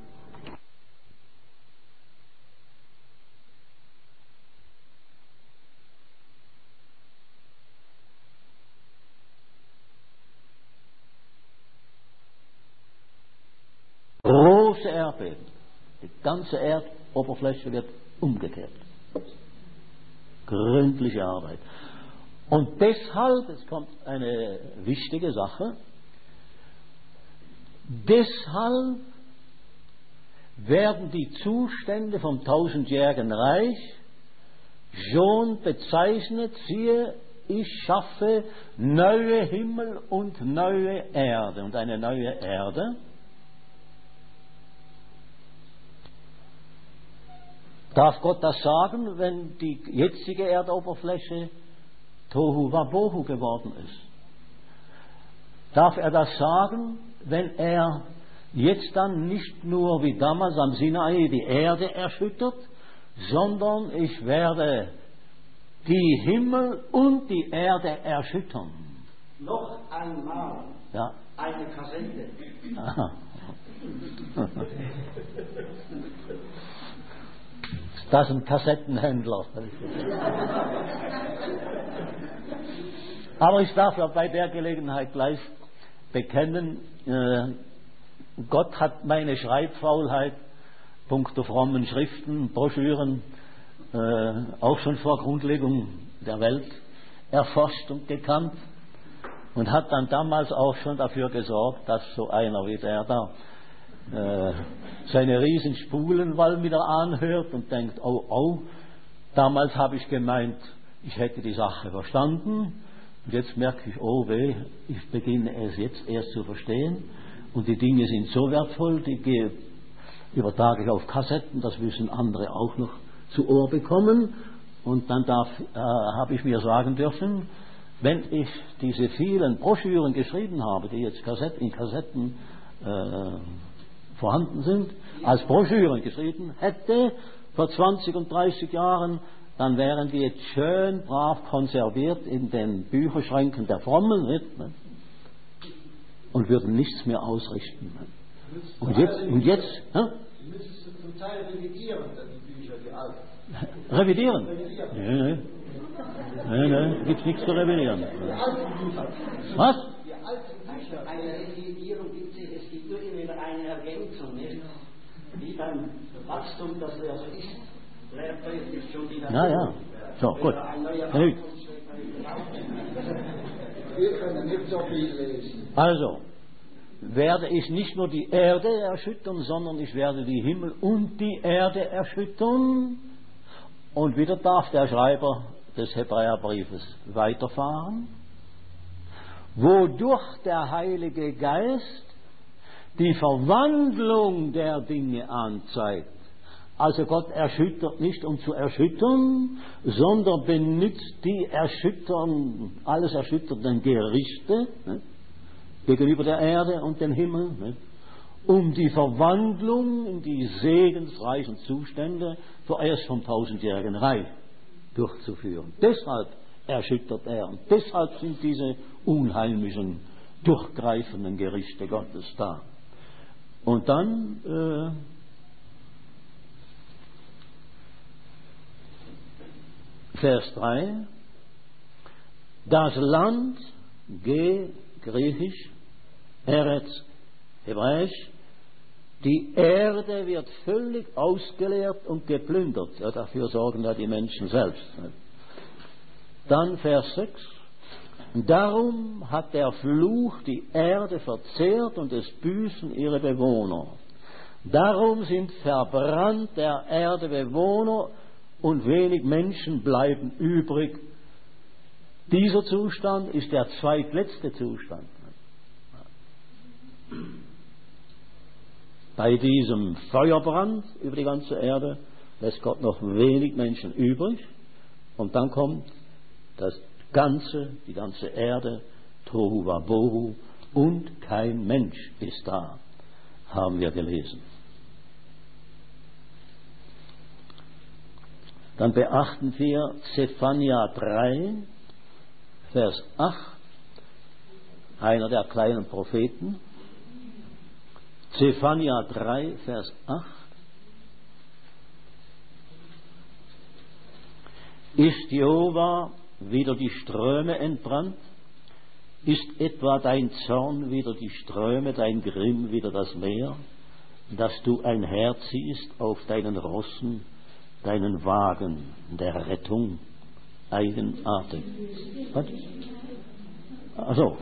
Große Erdbeben. Die ganze Erdoberfläche wird umgekehrt. Gründliche Arbeit. Und deshalb, es kommt eine wichtige Sache, deshalb werden die Zustände vom tausendjährigen Reich schon bezeichnet, siehe, ich schaffe neue Himmel und neue Erde. Und eine neue Erde, darf Gott das sagen, wenn die jetzige Erdoberfläche Tohu Wabohu geworden ist? Darf er das sagen, wenn er jetzt dann nicht nur wie damals am Sinai die Erde erschüttert, sondern ich werde die Himmel und die Erde erschüttern? Noch einmal Ja. eine Kassette. Aha. Ist das ein Kassettenhändler? Aber ich darf ja bei der Gelegenheit gleich bekennen, äh, Gott hat meine Schreibfaulheit punkto frommen Schriften, Broschüren, äh, auch schon vor Grundlegung der Welt erforscht und gekannt und hat dann damals auch schon dafür gesorgt, dass so einer wie der da äh, seine riesen Spulen wieder anhört und denkt, oh, oh, damals habe ich gemeint, ich hätte die Sache verstanden und jetzt merke ich, oh weh, ich beginne es jetzt erst zu verstehen und die Dinge sind so wertvoll, die gehe, übertrage ich auf Kassetten, das müssen andere auch noch zu Ohr bekommen und dann darf, äh, habe ich mir sagen dürfen, wenn ich diese vielen Broschüren geschrieben habe, die jetzt Kassetten, in Kassetten äh, vorhanden sind, als Broschüren geschrieben hätte, vor zwanzig und dreißig Jahren, dann wären die jetzt schön brav konserviert in den Bücherschränken der Frommen, nicht, ne? Und würden nichts mehr ausrichten. Ne? Und jetzt, und jetzt, hä? Müsstest du zum Teil revidieren, die Bücher, die alten. Revidieren? Revidieren. Nee, nee. Nee, nee, gibt's nichts zu revidieren. Die alten Bücher. Was? Die alten Bücher. Eine Revidierung gibt es, es gibt nur immer eine Ergänzung, nicht? Wie beim Wachstum, das ja so ist. Lehrbrief ist schon wieder. Ja, ja. So, gut. Genügt. Wir können nicht so viel lesen. Also, werde ich nicht nur die Erde erschüttern, sondern ich werde die Himmel und die Erde erschüttern. Und wieder darf der Schreiber des Hebräerbriefes weiterfahren, wodurch der Heilige Geist die Verwandlung der Dinge anzeigt. Also Gott erschüttert nicht, um zu erschüttern, sondern benutzt die erschüttern, alles erschütternden Gerichte, ne, gegenüber der Erde und dem Himmel, ne, um die Verwandlung in die segensreichen Zustände vorerst vom tausendjährigen Reich durchzuführen. Deshalb erschüttert er und deshalb sind diese unheimlichen, durchgreifenden Gerichte Gottes da. Und dann äh, Vers drei, das Land, G, Griechisch, Eretz, Hebräisch, die Erde wird völlig ausgeleert und geplündert. Ja, dafür sorgen ja die Menschen selbst. Dann Vers sechs, darum hat der Fluch die Erde verzehrt und es büßen ihre Bewohner. Darum sind verbrannt der Erde Bewohner und wenig Menschen bleiben übrig. Dieser Zustand ist der zweitletzte Zustand. Bei diesem Feuerbrand über die ganze Erde lässt Gott noch wenig Menschen übrig und dann kommt das ganze, die ganze Erde, Tohu Wabohu und kein Mensch ist da, haben wir gelesen. Dann beachten wir Zephania drei, Vers acht, einer der kleinen Propheten. Zephania drei, Vers acht. Ist Jehova wieder die Ströme entbrannt? Ist etwa dein Zorn wieder die Ströme, dein Grimm wieder das Meer, dass du einherziehst auf deinen Rossen, deinen Wagen der Rettung? eigenartig. Was? Also.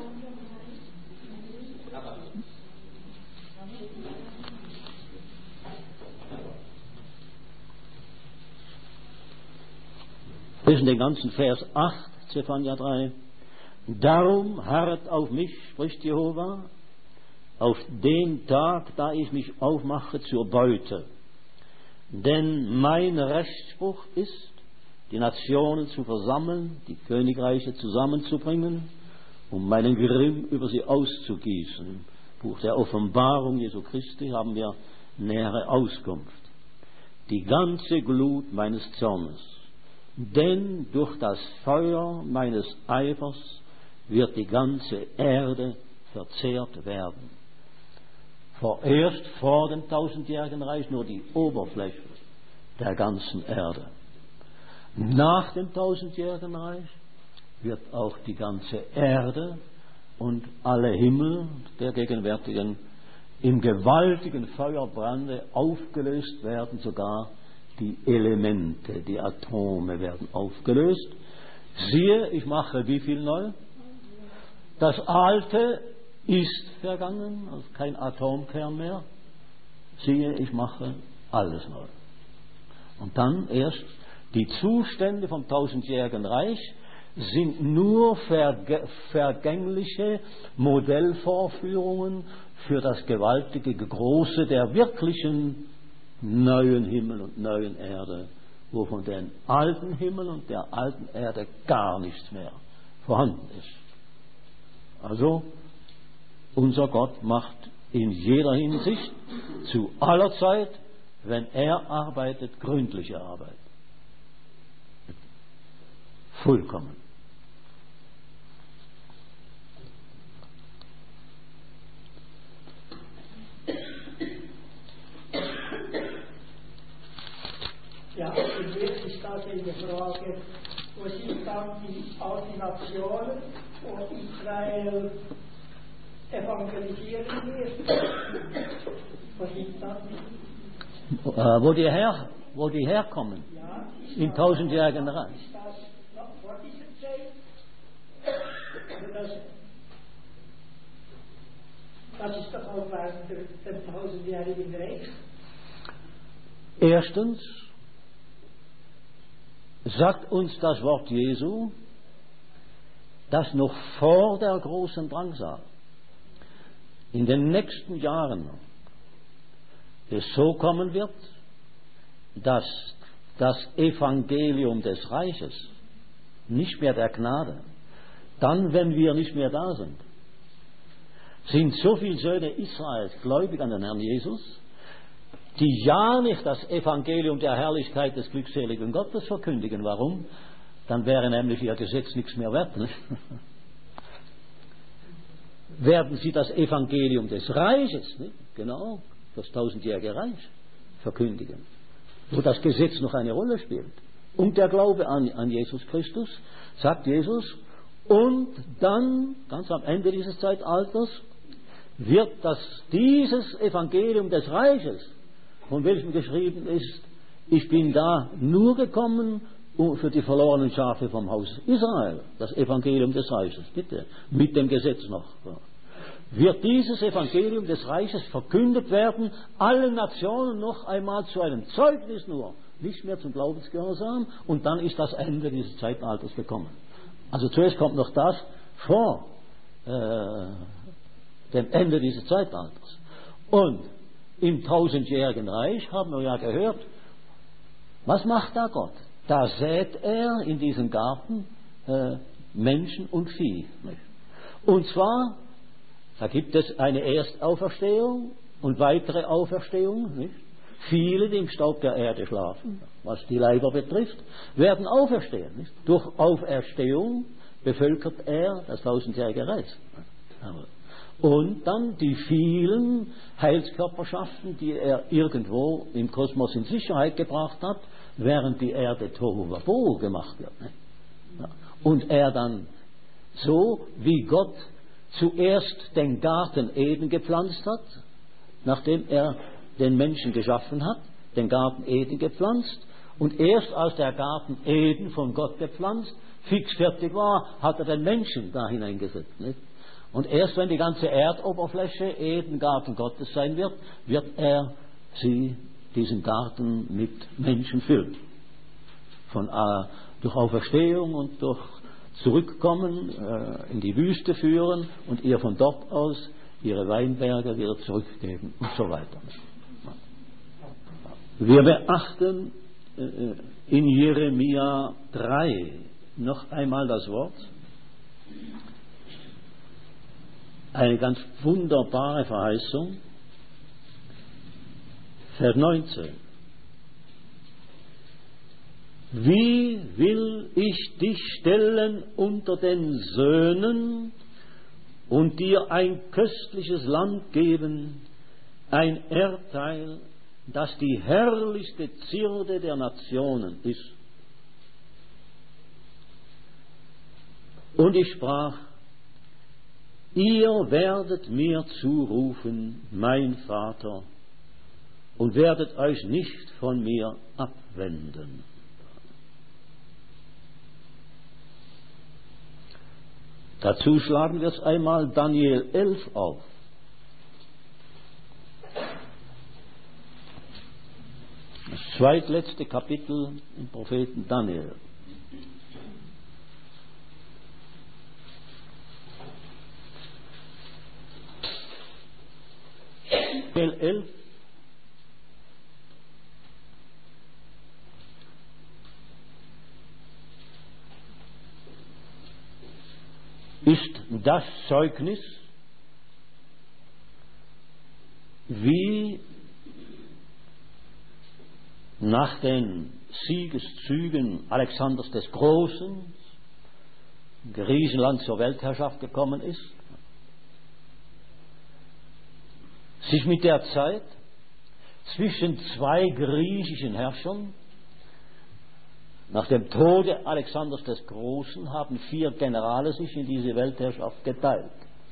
Das ist den ganzen Vers acht, Zephania drei. Darum harret auf mich, spricht Jehova, auf den Tag, da ich mich aufmache zur Beute. Denn mein Rechtsspruch ist, die Nationen zu versammeln, die Königreiche zusammenzubringen, um meinen Grimm über sie auszugießen. Buch der Offenbarung Jesu Christi haben wir nähere Auskunft. Die ganze Glut meines Zornes. Denn durch das Feuer meines Eifers wird die ganze Erde verzehrt werden. Vorerst vor dem tausendjährigen Reich nur die Oberfläche der ganzen Erde. Nach dem tausendjährigen Reich wird auch die ganze Erde und alle Himmel der gegenwärtigen im gewaltigen Feuerbrande aufgelöst werden, sogar die Elemente, die Atome werden aufgelöst. Siehe, ich mache wie viel neu? Das Alte ist vergangen, also kein Atomkern mehr. Siehe, ich mache alles neu. Und dann erst die Zustände vom tausendjährigen Reich sind nur verge- vergängliche Modellvorführungen für das gewaltige Große der wirklichen neuen Himmel und neuen Erde, wo von den alten Himmel und der alten Erde gar nichts mehr vorhanden ist. Also, unser Gott macht in jeder Hinsicht zu aller Zeit, wenn er arbeitet, gründliche Arbeit. Vollkommen. Ja, jetzt ist das eine Frage, wo sind dann die, auch die Nationen, wo Israel evangelisieren wird? Wo sind dann die? Äh, wo, die her, wo die herkommen? Ja, im tausendjährigen Reich. Ist das noch vor dieser Zeit? Also das, das ist doch auch während dem tausendjährigen Reich. Erstens sagt uns das Wort Jesu, dass noch vor der großen Drangsal in den nächsten Jahren es so kommen wird, dass das Evangelium des Reiches, nicht mehr der Gnade, dann, wenn wir nicht mehr da sind, sind so viele Söhne Israels gläubig an den Herrn Jesus, die ja nicht das Evangelium der Herrlichkeit des glückseligen Gottes verkündigen. Warum? Dann wäre nämlich ihr Gesetz nichts mehr wert. Nicht? Werden sie das Evangelium des Reiches, nicht? Genau, das tausendjährige Reich, verkündigen, wo das Gesetz noch eine Rolle spielt. Und der Glaube an, an Jesus Christus, sagt Jesus, und dann, ganz am Ende dieses Zeitalters, wird das, dieses Evangelium des Reiches, von welchem geschrieben ist, ich bin da nur gekommen für die verlorenen Schafe vom Haus Israel, das Evangelium des Reiches, bitte, mit dem Gesetz noch. Wird dieses Evangelium des Reiches verkündet werden, allen Nationen noch einmal zu einem Zeugnis nur, nicht mehr zum Glaubensgehorsam, und dann ist das Ende dieses Zeitalters gekommen. Also zuerst kommt noch das vor äh, dem Ende dieses Zeitalters. Und im tausendjährigen Reich haben wir ja gehört, was macht da Gott? Da sät er in diesem Garten äh, Menschen und Vieh. Nicht? Und zwar, da gibt es eine Erstauferstehung und weitere Auferstehungen. Nicht? Viele, die im Staub der Erde schlafen, was die Leiber betrifft, werden auferstehen. Nicht? Durch Auferstehung bevölkert er das tausendjährige Reich. Und dann die vielen Heilskörperschaften, die er irgendwo im Kosmos in Sicherheit gebracht hat, während die Erde Tohu Wabohu gemacht wird. Ja. Und er dann so, wie Gott zuerst den Garten Eden gepflanzt hat, nachdem er den Menschen geschaffen hat, den Garten Eden gepflanzt, Und erst als der Garten Eden von Gott gepflanzt, fix fertig war, hat er den Menschen da hineingesetzt. Nicht? Und erst wenn die ganze Erdoberfläche Eden, Garten Gottes sein wird, wird er sie, diesen Garten, mit Menschen füllen. Von, äh, durch Auferstehung und durch Zurückkommen äh, in die Wüste führen und ihr von dort aus ihre Weinberge wieder zurückgeben und so weiter. Wir beachten äh, in Jeremia drei noch einmal das Wort. Eine ganz wunderbare Verheißung. Vers neunzehn. Wie will ich dich stellen unter den Söhnen und dir ein köstliches Land geben, ein Erdteil, das die herrlichste Zierde der Nationen ist. Und ich sprach, ihr werdet mir zurufen, mein Vater, und werdet euch nicht von mir abwenden. Dazu schlagen wir jetzt einmal Daniel elf auf. Das zweitletzte Kapitel im Propheten Daniel. Daniel elf. Ist das Zeugnis, wie nach den Siegeszügen Alexanders des Großen Griechenland zur Weltherrschaft gekommen ist, sich mit der Zeit zwischen zwei griechischen Herrschern, nach dem Tode Alexanders des Großen, haben vier Generale sich in diese Weltherrschaft geteilt.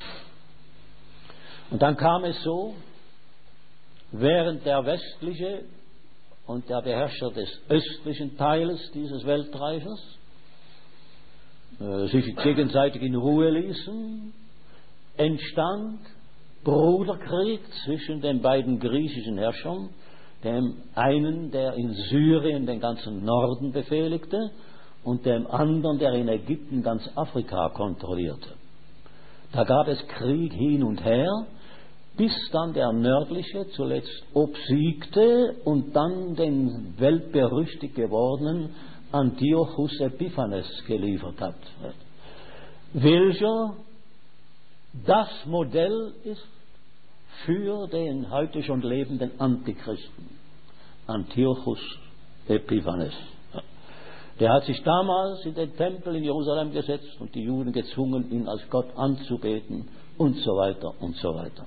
Und dann kam es so, während der westliche und der Beherrscher des östlichen Teiles dieses Weltreiches äh, sich gegenseitig in Ruhe ließen, entstand Bruderkrieg zwischen den beiden griechischen Herrschern, dem einen, der in Syrien den ganzen Norden befehligte, und dem anderen, der in Ägypten ganz Afrika kontrollierte. Da gab es Krieg hin und her, bis dann der nördliche zuletzt obsiegte und dann den weltberüchtigt gewordenen Antiochus Epiphanes geliefert hat, welcher das Modell ist für den heute schon lebenden Antichristen, Antiochus Epiphanes. Der hat sich damals in den Tempel in Jerusalem gesetzt und die Juden gezwungen, ihn als Gott anzubeten und so weiter und so weiter.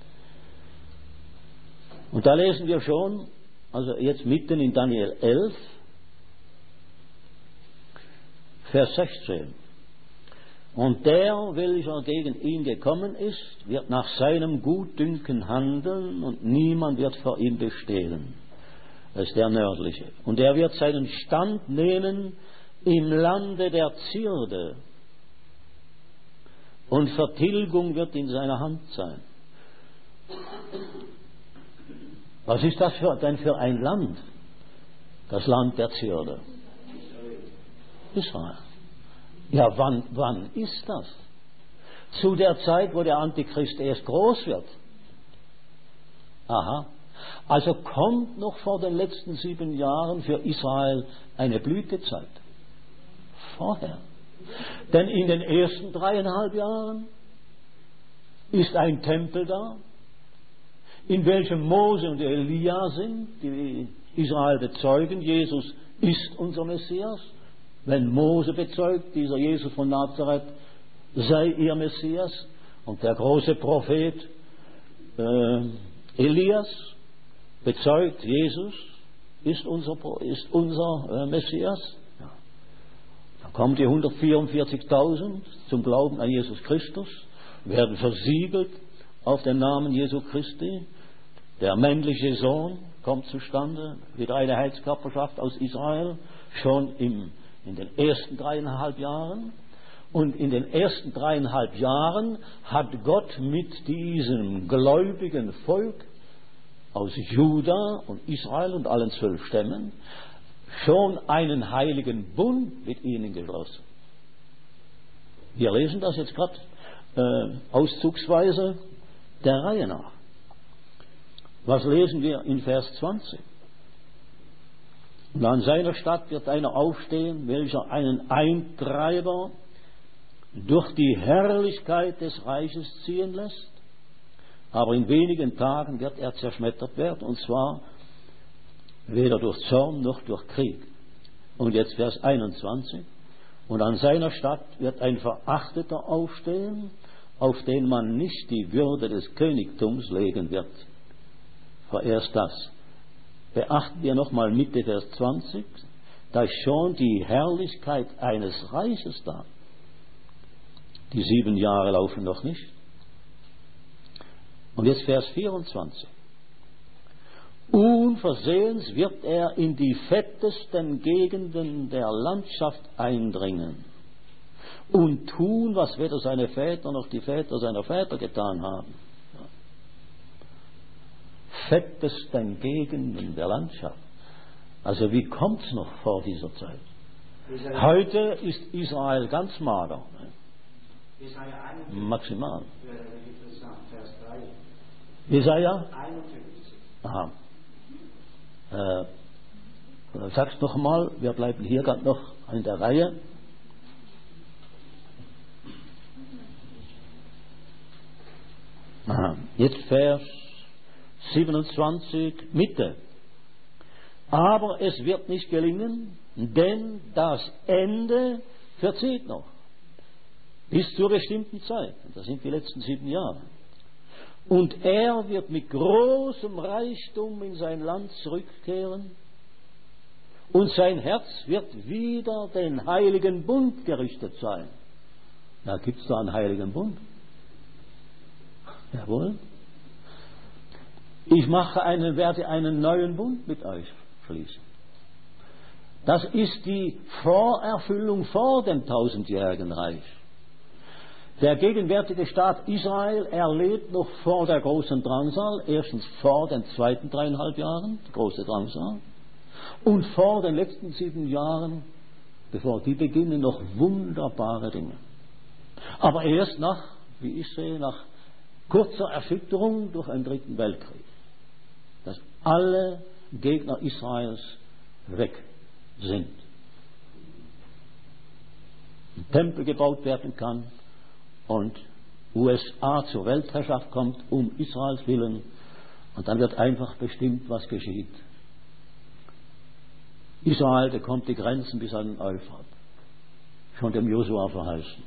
Und da lesen wir schon, also jetzt mitten in Daniel elf, Vers sechzehn. Und der, welcher gegen ihn gekommen ist, wird nach seinem Gutdünken handeln und niemand wird vor ihm bestehen. Das ist der nördliche. Und er wird seinen Stand nehmen im Lande der Zierde. Und Vertilgung wird in seiner Hand sein. Was ist das für, denn für ein Land? Das Land der Zierde. Israel. Ja, wann, wann ist das? Zu der Zeit, wo der Antichrist erst groß wird. Aha. Also kommt noch vor den letzten sieben Jahren für Israel eine Blütezeit. Vorher. Denn in den ersten dreieinhalb Jahren ist ein Tempel da, in welchem Mose und Elia sind, die Israel bezeugen, Jesus ist unser Messias. Wenn Mose bezeugt, dieser Jesus von Nazareth sei ihr Messias, und der große Prophet äh, Elias bezeugt, Jesus ist unser, ist unser äh, Messias, ja. Dann kommen die hundertvierundvierzigtausend zum Glauben an Jesus Christus, werden versiegelt auf den Namen Jesu Christi, der männliche Sohn, kommt zustande, wieder eine Heilskörperschaft aus Israel, schon im, in den ersten dreieinhalb Jahren. Und in den ersten dreieinhalb Jahren hat Gott mit diesem gläubigen Volk aus Juda und Israel und allen zwölf Stämmen schon einen heiligen Bund mit ihnen geschlossen. Wir lesen das jetzt gerade äh, auszugsweise der Reihe nach. Was lesen wir in Vers zwanzig? Und an seiner Stadt wird einer aufstehen, welcher einen Eintreiber durch die Herrlichkeit des Reiches ziehen lässt, aber in wenigen Tagen wird er zerschmettert werden, und zwar weder durch Zorn noch durch Krieg. Und jetzt Vers einundzwanzig. Und an seiner Stadt wird ein Verachteter aufstehen, auf den man nicht die Würde des Königtums legen wird. Vorerst das. Beachten wir nochmal Mitte Vers zwanzig, da ist schon die Herrlichkeit eines Reiches da. Die sieben Jahre laufen noch nicht. Und jetzt Vers vierundzwanzig. Unversehens wird er in die fettesten Gegenden der Landschaft eindringen und tun, was weder seine Väter noch die Väter seiner Väter getan haben. Fettesten Gegenden der Landschaft. Also wie kommt es noch vor dieser Zeit? Heute ist Israel ganz mager. Maximal. Jesaja? Aha. Äh, sag's noch mal, wir bleiben hier gerade noch an der Reihe. Aha. Jetzt Vers siebenundzwanzig, Mitte. Aber es wird nicht gelingen, denn das Ende verzieht noch. Bis zur bestimmten Zeit. Das sind die letzten sieben Jahre. Und er wird mit großem Reichtum in sein Land zurückkehren. Und sein Herz wird wieder den heiligen Bund gerichtet sein. Da gibt es da einen heiligen Bund. Jawohl. Ich mache einen, werde einen neuen Bund mit euch schließen. Das ist die Vorerfüllung vor dem tausendjährigen Reich. Der gegenwärtige Staat Israel erlebt noch vor der großen Drangsal, erstens vor den zweiten dreieinhalb Jahren, die große Drangsal, und vor den letzten sieben Jahren, bevor die beginnen, noch wunderbare Dinge. Aber erst nach, wie ich sehe, nach kurzer Erschütterung durch einen dritten Weltkrieg, dass alle Gegner Israels weg sind. Ein Tempel gebaut werden kann, und U S A zur Weltherrschaft kommt, um Israels willen, und dann wird einfach bestimmt, was geschieht. Israel bekommt die Grenzen bis an den Euphrat, schon dem Josua verheißen.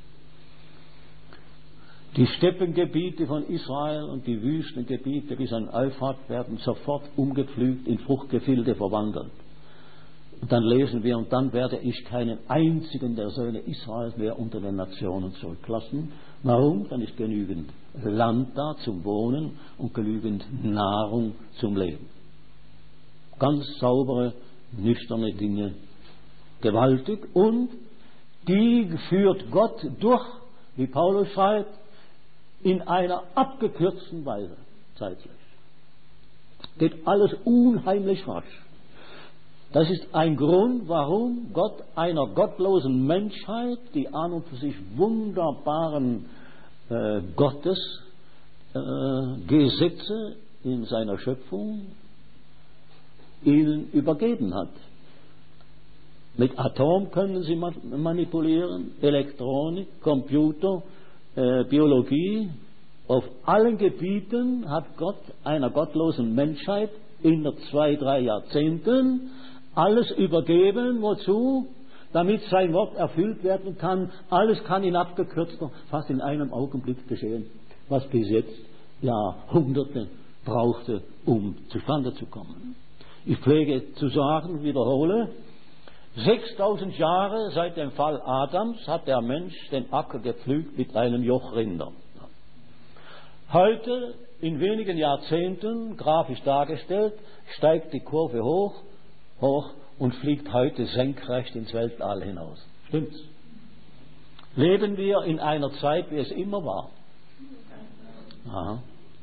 Die Steppengebiete von Israel und die Wüstengebiete bis an den Euphrat werden sofort umgepflügt, in Fruchtgefilde verwandelt. Und dann lesen wir, und dann werde ich keinen einzigen der Söhne Israels mehr unter den Nationen zurücklassen. Warum? Dann ist genügend Land da zum Wohnen und genügend Nahrung zum Leben. Ganz saubere, nüchterne Dinge, gewaltig, und die führt Gott durch, wie Paulus schreibt, in einer abgekürzten Weise, zeitlich. Geht alles unheimlich rasch. Das ist ein Grund, warum Gott einer gottlosen Menschheit die an und für sich wunderbaren äh, Gottes äh, Gesetze in seiner Schöpfung ihnen übergeben hat. Mit Atom können sie manipulieren, Elektronik, Computer, äh, Biologie. Auf allen Gebieten hat Gott einer gottlosen Menschheit in der zwei, drei Jahrzehnten alles übergeben, wozu? Damit sein Wort erfüllt werden kann. Alles kann in abgekürzter, fast in einem Augenblick geschehen, was bis jetzt Jahrhunderte brauchte, um zustande zu kommen. Ich pflege zu sagen, wiederhole, sechstausend Jahre seit dem Fall Adams hat der Mensch den Acker gepflügt mit einem Joch Rinder. Heute in wenigen Jahrzehnten, grafisch dargestellt, steigt die Kurve hoch, hoch und fliegt heute senkrecht ins Weltall hinaus. Stimmt's? Leben wir in einer Zeit, wie es immer war? Aha.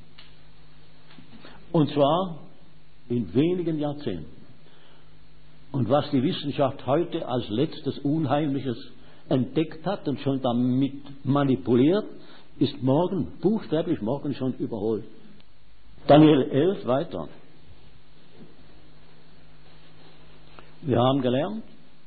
Und zwar in wenigen Jahrzehnten. Und was die Wissenschaft heute als letztes Unheimliches entdeckt hat und schon damit manipuliert, ist morgen, buchstäblich morgen schon überholt. Daniel elf weiter. Wir haben gelernt,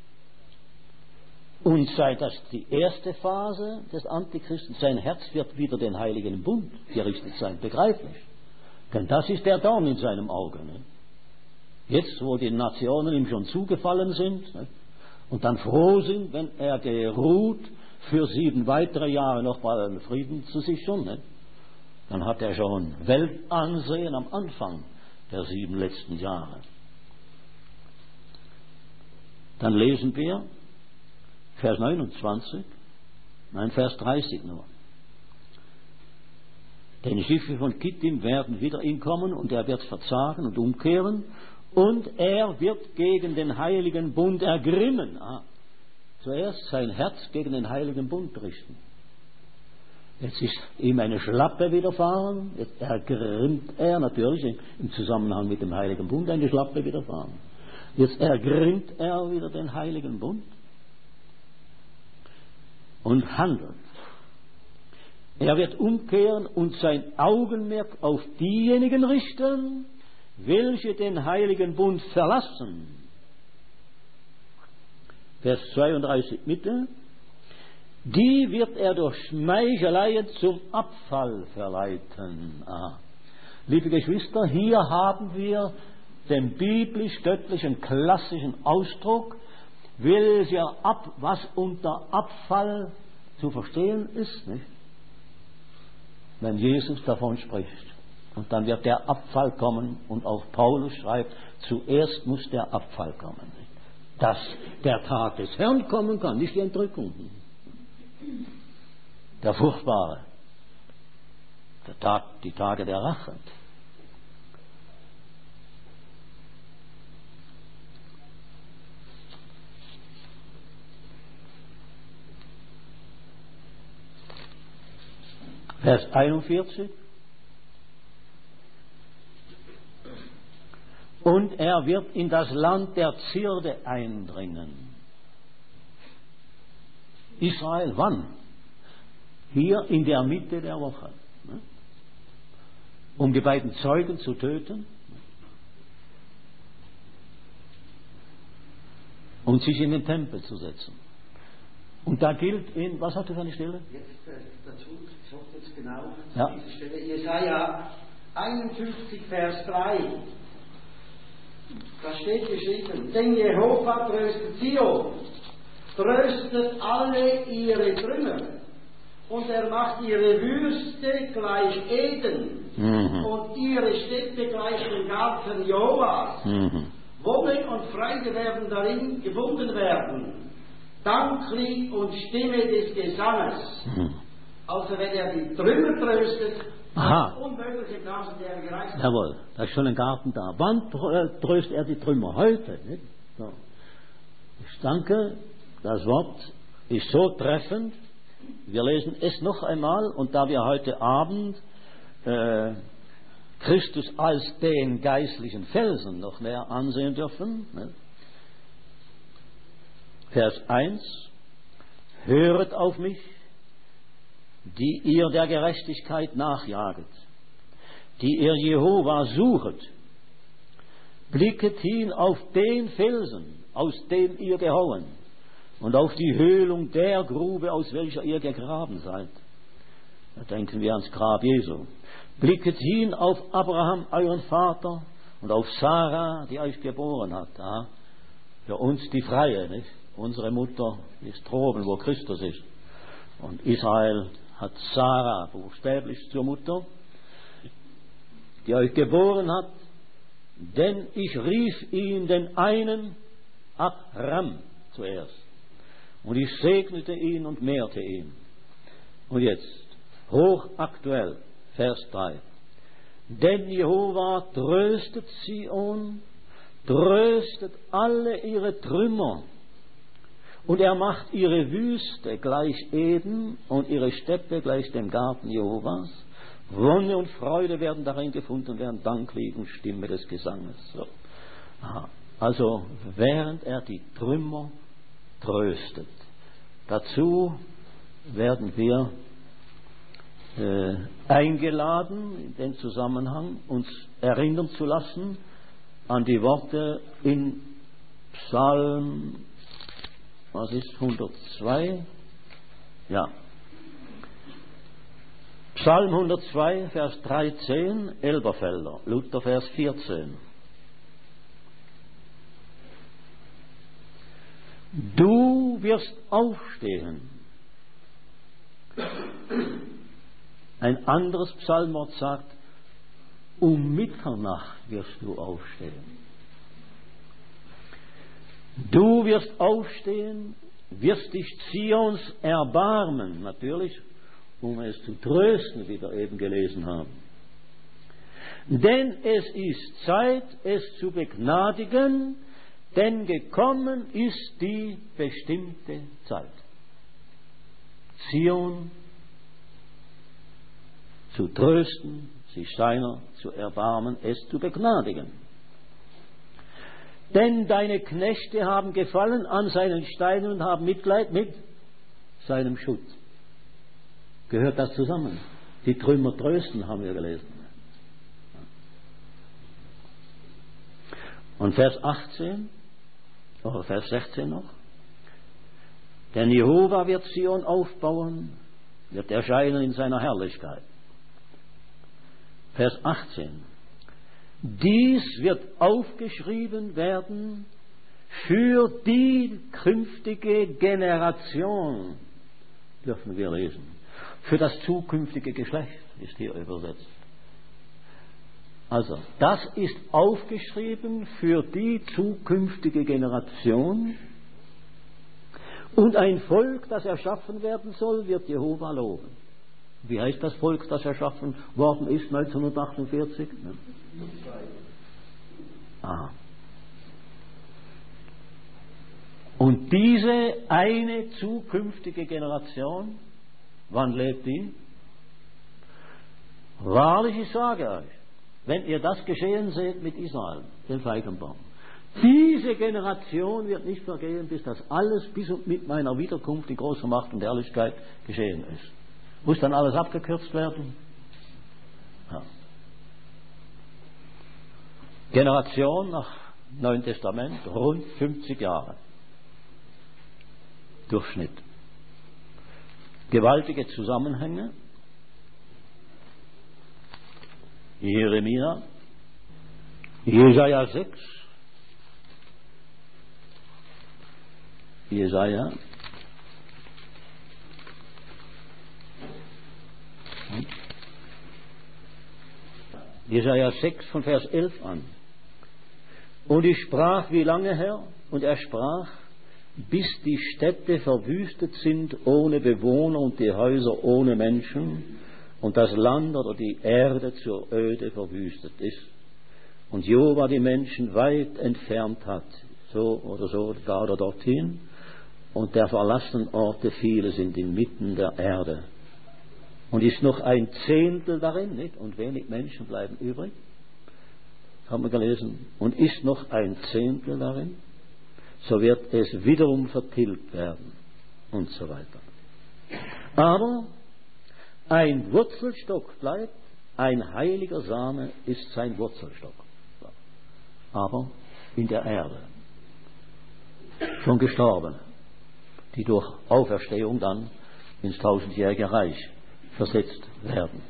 und sei das die erste Phase des Antichristen, sein Herz wird wieder den Heiligen Bund gerichtet sein, begreiflich. Denn das ist der Dorn in seinem Auge. Ne? Jetzt, wo die Nationen ihm schon zugefallen sind, ne? Und dann froh sind, wenn er geruht, für sieben weitere Jahre noch mal Frieden zu sichern, ne? Dann hat er schon Weltansehen am Anfang der sieben letzten Jahre. Dann lesen wir Vers neunundzwanzig, nein, Vers dreißig nur. Denn Schiffe von Kittim werden wieder ihm kommen und er wird verzagen und umkehren und er wird gegen den Heiligen Bund ergrimmen. Ah, zuerst sein Herz gegen den Heiligen Bund richten. Jetzt ist ihm eine Schlappe widerfahren, jetzt ergrimmt er, natürlich im Zusammenhang mit dem Heiligen Bund eine Schlappe widerfahren. Jetzt ergrimmt er wieder den Heiligen Bund und handelt. Er wird umkehren und sein Augenmerk auf diejenigen richten, welche den Heiligen Bund verlassen. Vers zweiunddreißig Mitte. Die wird er durch Schmeicheleien zum Abfall verleiten. Ah. Liebe Geschwister, hier haben wir den biblisch-göttlichen klassischen Ausdruck, welcher ab, was unter Abfall zu verstehen ist, nicht? Wenn Jesus davon spricht. Und dann wird der Abfall kommen und auch Paulus schreibt, zuerst muss der Abfall kommen. Nicht? Dass der Tag des Herrn kommen kann, nicht die Entrückung. Der furchtbare, der Tag, die Tage der Rache. Vers einundvierzig. Und er wird in das Land der Zierde eindringen. Israel, wann? Hier in der Mitte der Woche. Um die beiden Zeugen zu töten und sich in den Tempel zu setzen. Und da gilt in, was hat du für eine Stelle? Jetzt äh, dazu, ich hoffe jetzt genau, ja. Diese Stelle, Jesaja einundfünfzig, Vers drei. Da steht geschrieben, denn Jehova tröstet Zion, tröstet alle ihre Trümmer und er macht ihre Wüste gleich Eden mhm. und ihre Städte gleich dem Garten Jehovas. Mhm. Wonne und Freude werden darin gefunden werden. Danklied und Stimme des Gesanges. Mhm. Also wenn er die Trümmer tröstet, das unmögliche Glas, der er gereist hat. Jawohl, da ist schon ein Garten da. Wann tröstet er die Trümmer? Heute. Nicht? So. Ich danke, das Wort ist so treffend. Wir lesen es noch einmal und da wir heute Abend äh, Christus als den geistlichen Felsen noch mehr ansehen dürfen. Ne? Vers eins. Höret auf mich, die ihr der Gerechtigkeit nachjaget, die ihr Jehova suchet. Blicket hin auf den Felsen, aus dem ihr gehauen, und auf die Höhlung der Grube, aus welcher ihr gegraben seid. Da denken wir ans Grab Jesu. Blicket hin auf Abraham, euren Vater, und auf Sarah, die euch geboren hat. Ja, für uns die Freie, nicht? Unsere Mutter ist droben, wo Christus ist. Und Israel hat Sarah buchstäblich zur Mutter, die euch geboren hat, denn ich rief ihn den einen Abram zuerst. Und ich segnete ihn und mehrte ihn. Und jetzt, hochaktuell, Vers drei. Denn Jehova tröstet Zion, tröstet alle ihre Trümmer. Und er macht ihre Wüste gleich Eden und ihre Steppe gleich dem Garten Jehovas. Wonne und Freude werden darin gefunden werden, Danklied und Stimme des Gesanges. So. Aha. Also während er die Trümmer tröstet. Dazu werden wir äh, eingeladen, in dem Zusammenhang uns erinnern zu lassen an die Worte in Psalm, was ist, hundertzwei? Ja. Psalm hundertzwei, Vers dreizehn, Elberfelder, Luther, Vers vierzehn. Du wirst aufstehen. Ein anderes Psalmwort sagt, um Mitternacht wirst du aufstehen. Du wirst aufstehen, wirst dich Zions erbarmen, natürlich, um es zu trösten, wie wir eben gelesen haben. Denn es ist Zeit, es zu begnadigen, denn gekommen ist die bestimmte Zeit. Zion zu trösten, sich seiner zu erbarmen, es zu begnadigen. Denn deine Knechte haben gefallen an seinen Steinen und haben Mitleid mit seinem Schutz. Gehört das zusammen? Die Trümmer trösten, haben wir gelesen. Und Vers achtzehn, oder Vers sechzehn noch. Denn Jehova wird Zion aufbauen, wird erscheinen in seiner Herrlichkeit. Vers achtzehn. Dies wird aufgeschrieben werden für die künftige Generation, dürfen wir lesen. Für das zukünftige Geschlecht ist hier übersetzt. Also, das ist aufgeschrieben für die zukünftige Generation. Und ein Volk, das erschaffen werden soll, wird Jehova loben. Wie heißt das Volk, das erschaffen worden ist neunzehnhundertachtundvierzig? Aha. Und diese eine zukünftige Generation, wann lebt die? Wahrlich, ich sage euch, wenn ihr das geschehen seht mit Israel, dem Feigenbaum, diese Generation wird nicht vergehen, bis das alles bis und mit meiner Wiederkunft in großer Macht und Herrlichkeit geschehen ist. Muss dann alles abgekürzt werden? Ja. Generation nach Neuen Testament, rund fünfzig Jahre. Durchschnitt. Gewaltige Zusammenhänge. Jeremia, Jesaja sechs, Jesaja, Jesaja sechs von Vers elf an. Und ich sprach, wie lange, Herr? Und er sprach, bis die Städte verwüstet sind ohne Bewohner und die Häuser ohne Menschen und das Land oder die Erde zur Öde verwüstet ist und Jehova die Menschen weit entfernt hat, so oder so, da oder dorthin, und der verlassenen Orte viele sind inmitten der Erde. Und ist noch ein Zehntel darin, nicht? Und wenig Menschen bleiben übrig. Haben wir gelesen. Und ist noch ein Zehntel darin, so wird es wiederum vertilgt werden. Und so weiter. Aber ein Wurzelstock bleibt, ein heiliger Same ist sein Wurzelstock. Aber in der Erde. Schon Gestorbene, die durch Auferstehung dann ins tausendjährige Reich versetzt werden.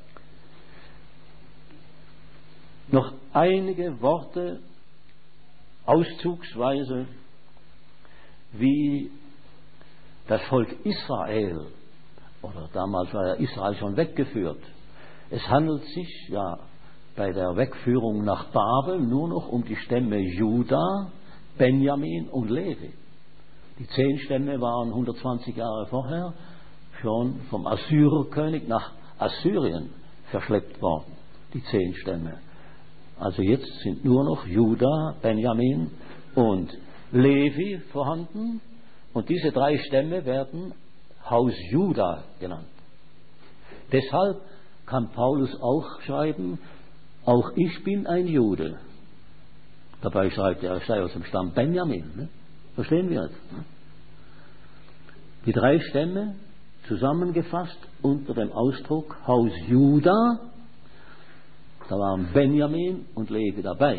Noch einige Worte auszugsweise, wie das Volk Israel, oder damals war ja Israel schon weggeführt. Es handelt sich ja bei der Wegführung nach Babel nur noch um die Stämme Juda, Benjamin und Levi. Die zehn Stämme waren hundertzwanzig Jahre vorher schon vom Assyrerkönig nach Assyrien verschleppt worden. die zehn Stämme. Also jetzt sind nur noch Juda, Benjamin und Levi vorhanden. Und diese drei Stämme werden Haus Juda genannt. Deshalb kann Paulus auch schreiben, auch ich bin ein Jude. Dabei schreibt er, er sei aus dem Stamm Benjamin. Ne? Verstehen wir jetzt? Ne? Die drei Stämme zusammengefasst unter dem Ausdruck Haus Juda. Da waren Benjamin und Levi dabei.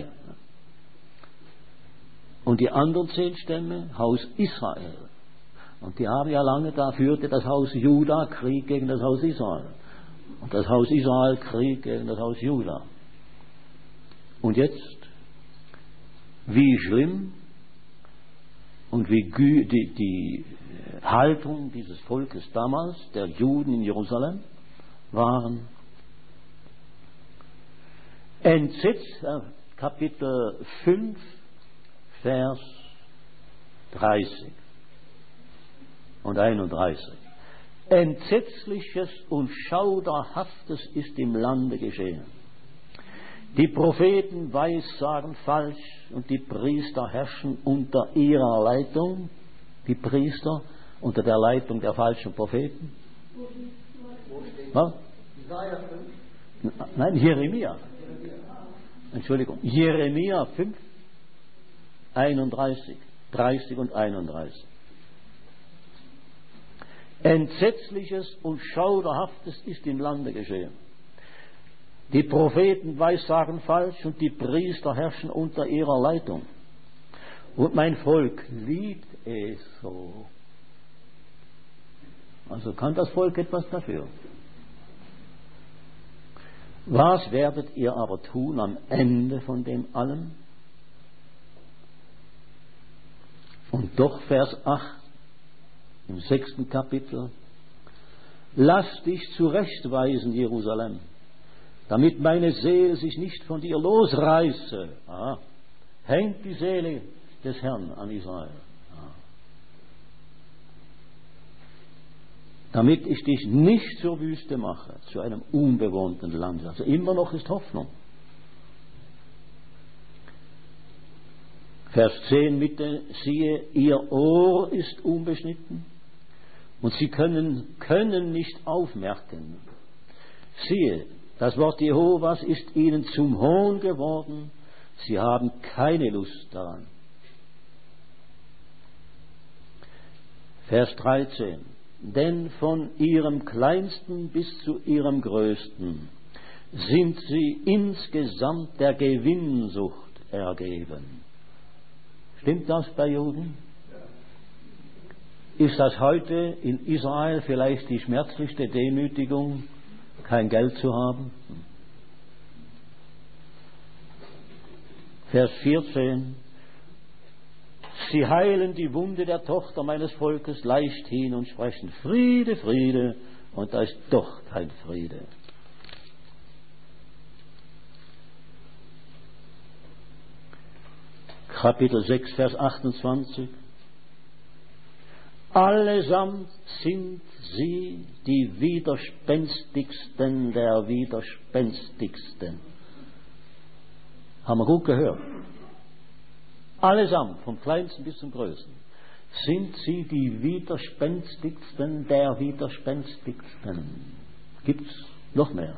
Und die anderen zehn Stämme, Haus Israel. Und die haben ja lange, da führte das Haus Juda Krieg gegen das Haus Israel. Und das Haus Israel Krieg gegen das Haus Juda. Und jetzt, wie schlimm und wie gü- die, die Haltung dieses Volkes damals, der Juden in Jerusalem, waren. Entsetzt, äh, Kapitel fünf, Vers dreißig und einunddreißig. Entsetzliches und Schauderhaftes ist im Lande geschehen. Die Propheten weissagen falsch und die Priester herrschen unter ihrer Leitung. Die Priester unter der Leitung der falschen Propheten. Was? Nein, Jeremia. Entschuldigung, Jeremia fünf, einunddreißig, dreißig und einunddreißig. Entsetzliches und Schauderhaftes ist im Lande geschehen. Die Propheten weissagen falsch und die Priester herrschen unter ihrer Leitung. Und mein Volk liebt es so. Also kann das Volk etwas dafür. Was werdet ihr aber tun am Ende von dem allem? Und doch Vers acht im sechsten Kapitel. Lass dich zurechtweisen, Jerusalem, damit meine Seele sich nicht von dir losreiße. Aha. Hängt die Seele des Herrn an Israel. Aha. Damit ich dich nicht zur Wüste mache, zu einem unbewohnten Land. Also immer noch ist Hoffnung. Vers zehn Mitte, siehe, ihr Ohr ist unbeschnitten und sie können, können nicht aufmerken. Siehe, das Wort Jehovas ist ihnen zum Hohn geworden, sie haben keine Lust daran. Vers dreizehn, denn von ihrem Kleinsten bis zu ihrem Größten sind sie insgesamt der Gewinnsucht ergeben. Stimmt das bei Juden? Ist das heute in Israel vielleicht die schmerzlichste Demütigung, kein Geld zu haben? Vers vierzehn. Sie heilen die Wunde der Tochter meines Volkes leichthin und sprechen Friede, Friede, und da ist doch kein Friede. Kapitel sechs, Vers achtundzwanzig. Allesamt sind sie die widerspenstigsten der widerspenstigsten. Haben wir gut gehört. Allesamt, vom Kleinsten bis zum Größten, sind sie die widerspenstigsten der widerspenstigsten. Gibt es noch mehr?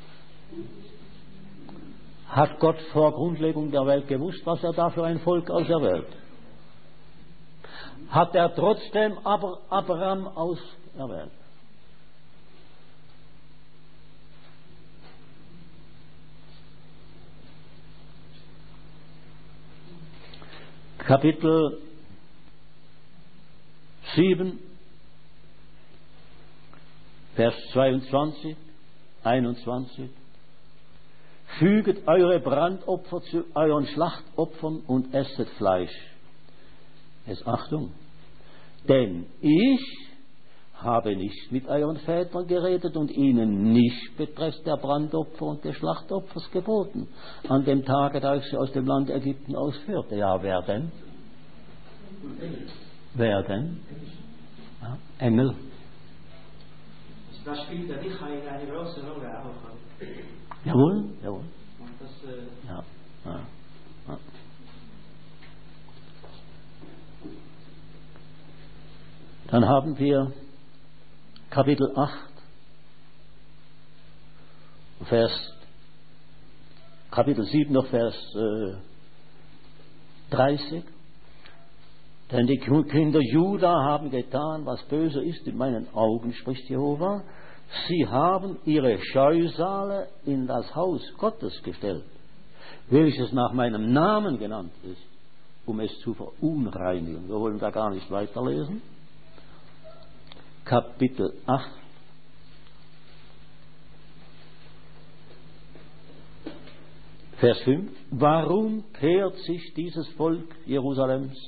Hat Gott vor Grundlegung der Welt gewusst, was er da für ein Volk auserwählt? Hat er trotzdem aber Abraham auserwählt? Kapitel sieben, Vers zweiundzwanzig, einundzwanzig. Füget eure Brandopfer zu euren Schlachtopfern und esset Fleisch. Jetzt Achtung, denn ich habe nicht mit euren Vätern geredet und ihnen nicht betreffs der Brandopfer und des Schlachtopfers geboten, an dem Tage, da ich sie aus dem Land Ägypten ausführte. Ja, wer denn? Wer denn? Ja, Engel. Das spielt ja nicht eine große Rolle auch. Jawohl, jawohl. Und das, äh, Ja, ja, ja. Dann haben wir Kapitel acht, Vers, Kapitel sieben noch Vers äh, dreißig. Denn die Kinder Juda haben getan, was böse ist in meinen Augen, spricht Jehova. Sie haben ihre Scheusale in das Haus Gottes gestellt, welches nach meinem Namen genannt ist, um es zu verunreinigen. Wir wollen da gar nicht weiterlesen. Kapitel acht. Vers fünf. Warum kehrt sich dieses Volk Jerusalems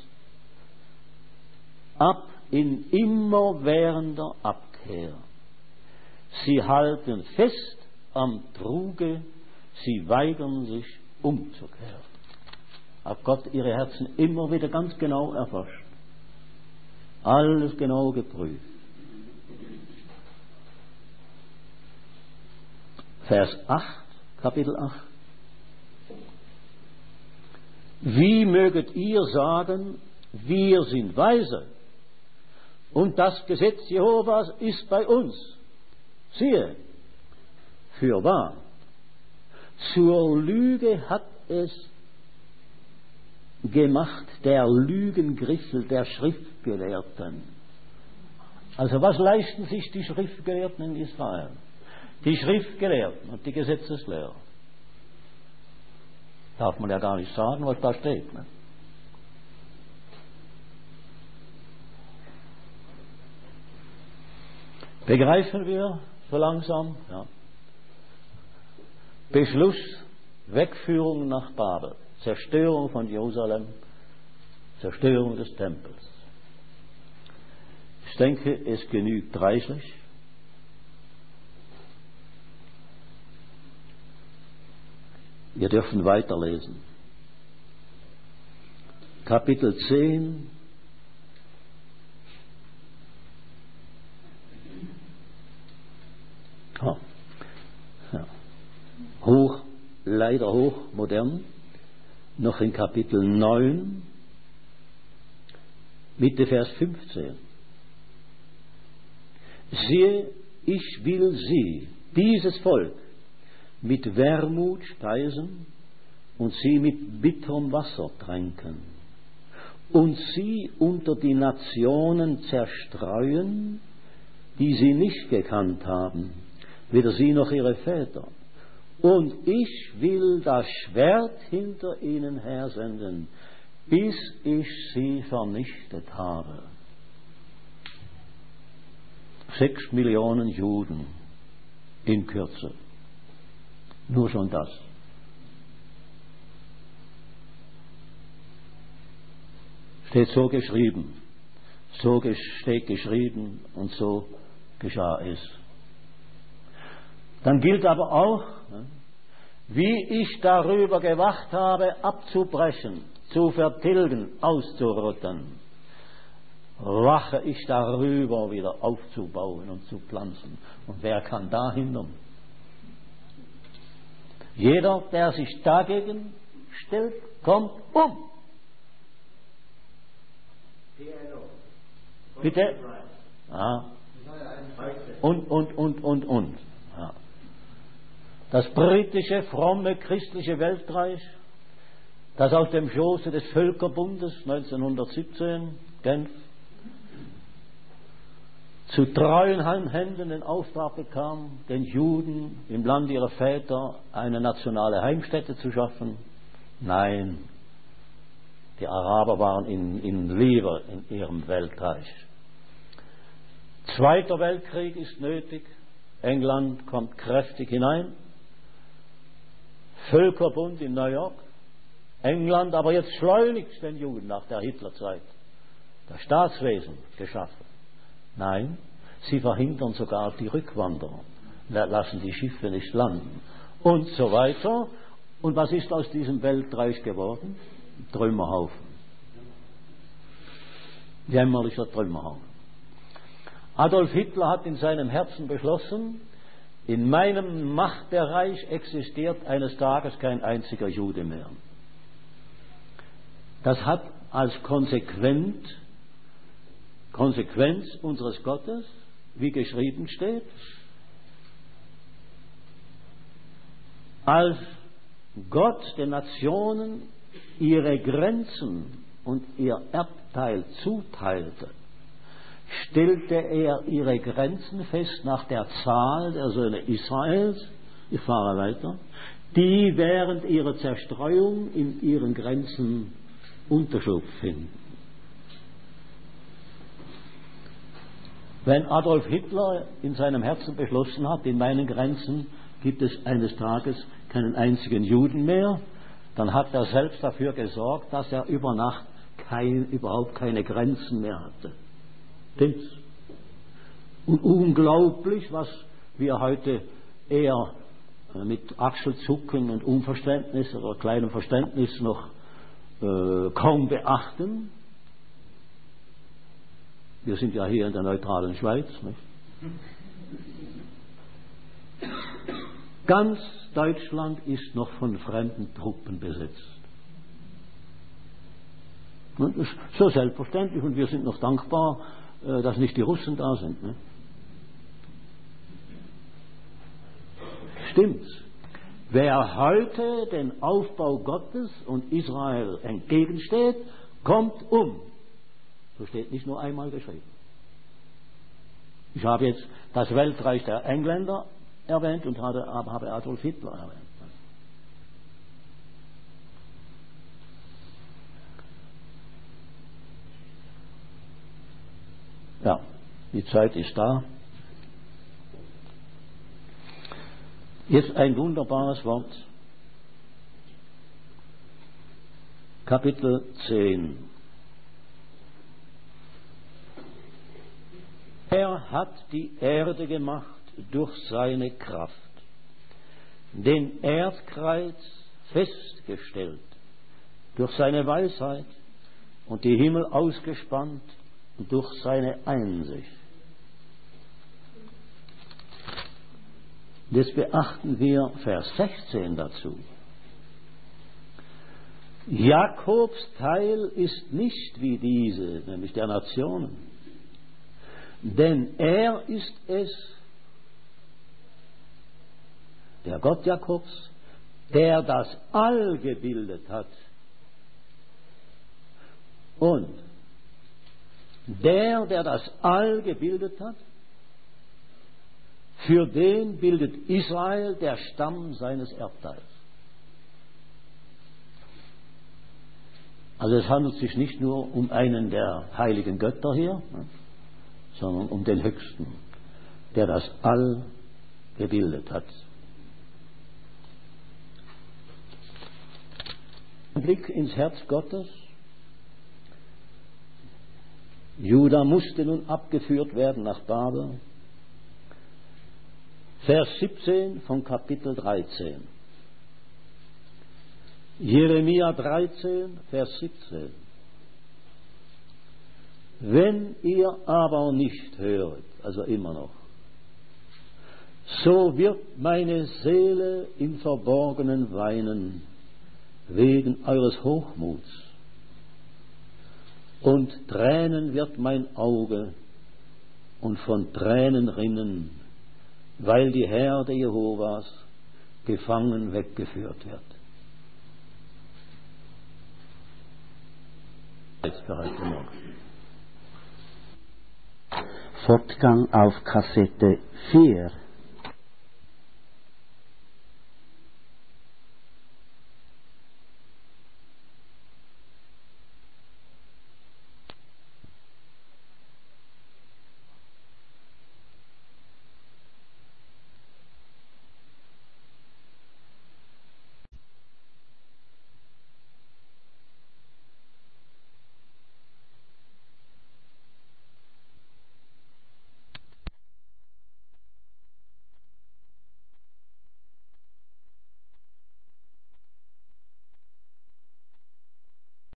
ab in immerwährender Abkehr? Sie halten fest am Truge, sie weigern sich umzukehren. Hat Gott ihre Herzen immer wieder ganz genau erforscht. Alles genau geprüft. Vers acht, Kapitel acht. Wie möget ihr sagen, wir sind weise und das Gesetz Jehovas ist bei uns? Siehe, fürwahr, zur Lüge hat es gemacht der Lügengriffel der Schriftgelehrten. Also was leisten sich die Schriftgelehrten in Israel? Die Schriftgelehrten und die Gesetzeslehrer. Darf man ja gar nicht sagen, was da steht. Ne? Begreifen wir so langsam? Ja. Beschluss, Wegführung nach Babel, Zerstörung von Jerusalem, Zerstörung des Tempels. Ich denke, es genügt reichlich. Wir dürfen weiterlesen. Kapitel zehn. Oh. Ja. Hoch, leider hochmodern. Noch in Kapitel neun, Mitte Vers fünfzehn. Siehe, ich will sie, dieses Volk, mit Wermut speisen und sie mit bitterem Wasser tränken und sie unter die Nationen zerstreuen, die sie nicht gekannt haben, weder sie noch ihre Väter. Und ich will das Schwert hinter ihnen hersenden, bis ich sie vernichtet habe. Sechs Millionen Juden in Kürze. Nur schon das. Steht so geschrieben. So steht geschrieben und so geschah es. Dann gilt aber auch, wie ich darüber gewacht habe, abzubrechen, zu vertilgen, auszurotten, wache ich darüber, wieder aufzubauen und zu pflanzen. Und wer kann da hindern? Jeder, der sich dagegen stellt, kommt um. Bitte? Ja. Und, und, und, und, und. Ja. Das britische, fromme, christliche Weltreich, das aus dem Schoße des Völkerbundes neunzehnhundertsiebzehn, Genf, zu treuen Händen den Auftrag bekam, den Juden im Land ihrer Väter eine nationale Heimstätte zu schaffen. Nein, die Araber waren ihnen, ihnen lieber in ihrem Weltreich. Zweiter Weltkrieg ist nötig. England kommt kräftig hinein. Völkerbund in New York. England aber jetzt schleunigst den Juden nach der Hitlerzeit das Staatswesen geschaffen. Nein, sie verhindern sogar die Rückwanderung, lassen die Schiffe nicht landen und so weiter. Und was ist aus diesem Weltreich geworden? Trümmerhaufen. Jämmerlicher Trümmerhaufen. Adolf Hitler hat in seinem Herzen beschlossen, in meinem Machtbereich existiert eines Tages kein einziger Jude mehr. Das hat als Konsequenz, Konsequenz unseres Gottes, wie geschrieben steht, als Gott den Nationen ihre Grenzen und ihr Erbteil zuteilte, stellte er ihre Grenzen fest nach der Zahl der Söhne Israels, ich fahre weiter, die während ihrer Zerstreuung in ihren Grenzen Unterschlupf finden. Wenn Adolf Hitler in seinem Herzen beschlossen hat, in meinen Grenzen gibt es eines Tages keinen einzigen Juden mehr, dann hat er selbst dafür gesorgt, dass er über Nacht kein, überhaupt keine Grenzen mehr hatte. Stimmt's? Und unglaublich, was wir heute eher mit Achselzucken und Unverständnis oder kleinem Verständnis noch äh, kaum beachten. Wir sind ja hier in der neutralen Schweiz, nicht? Ganz Deutschland ist noch von fremden Truppen besetzt. Und das ist so selbstverständlich und wir sind noch dankbar, dass nicht die Russen da sind. Ne? Stimmt's? Wer heute den Aufbau Gottes und Israel entgegensteht, kommt um. So steht nicht nur einmal geschrieben. Ich habe jetzt das Weltreich der Engländer erwähnt und habe, habe Adolf Hitler erwähnt. Ja, die Zeit ist da. Jetzt ein wunderbares Wort. Kapitel zehn. Er hat die Erde gemacht durch seine Kraft, den Erdkreis festgestellt durch seine Weisheit und die Himmel ausgespannt durch seine Einsicht. Jetzt beachten wir Vers sechzehn dazu. Jakobs Teil ist nicht wie diese, nämlich der Nationen, denn er ist es, der Gott Jakobs, der das All gebildet hat. Und der, der das All gebildet hat, für den bildet Israel der Stamm seines Erbteils. Also es handelt sich nicht nur um einen der heiligen Götter hier, sondern um den Höchsten, der das All gebildet hat. Ein Blick ins Herz Gottes. Juda musste nun abgeführt werden nach Babel. Vers siebzehn von Kapitel dreizehn. Jeremia dreizehn, Vers siebzehn. Wenn ihr aber nicht höret, also immer noch, so wird meine Seele im Verborgenen weinen, wegen eures Hochmuts. Und Tränen wird mein Auge und von Tränen rinnen, weil die Herde Jehovas gefangen weggeführt wird. Jetzt für heute Morgen. Fortgang auf Kassette vier.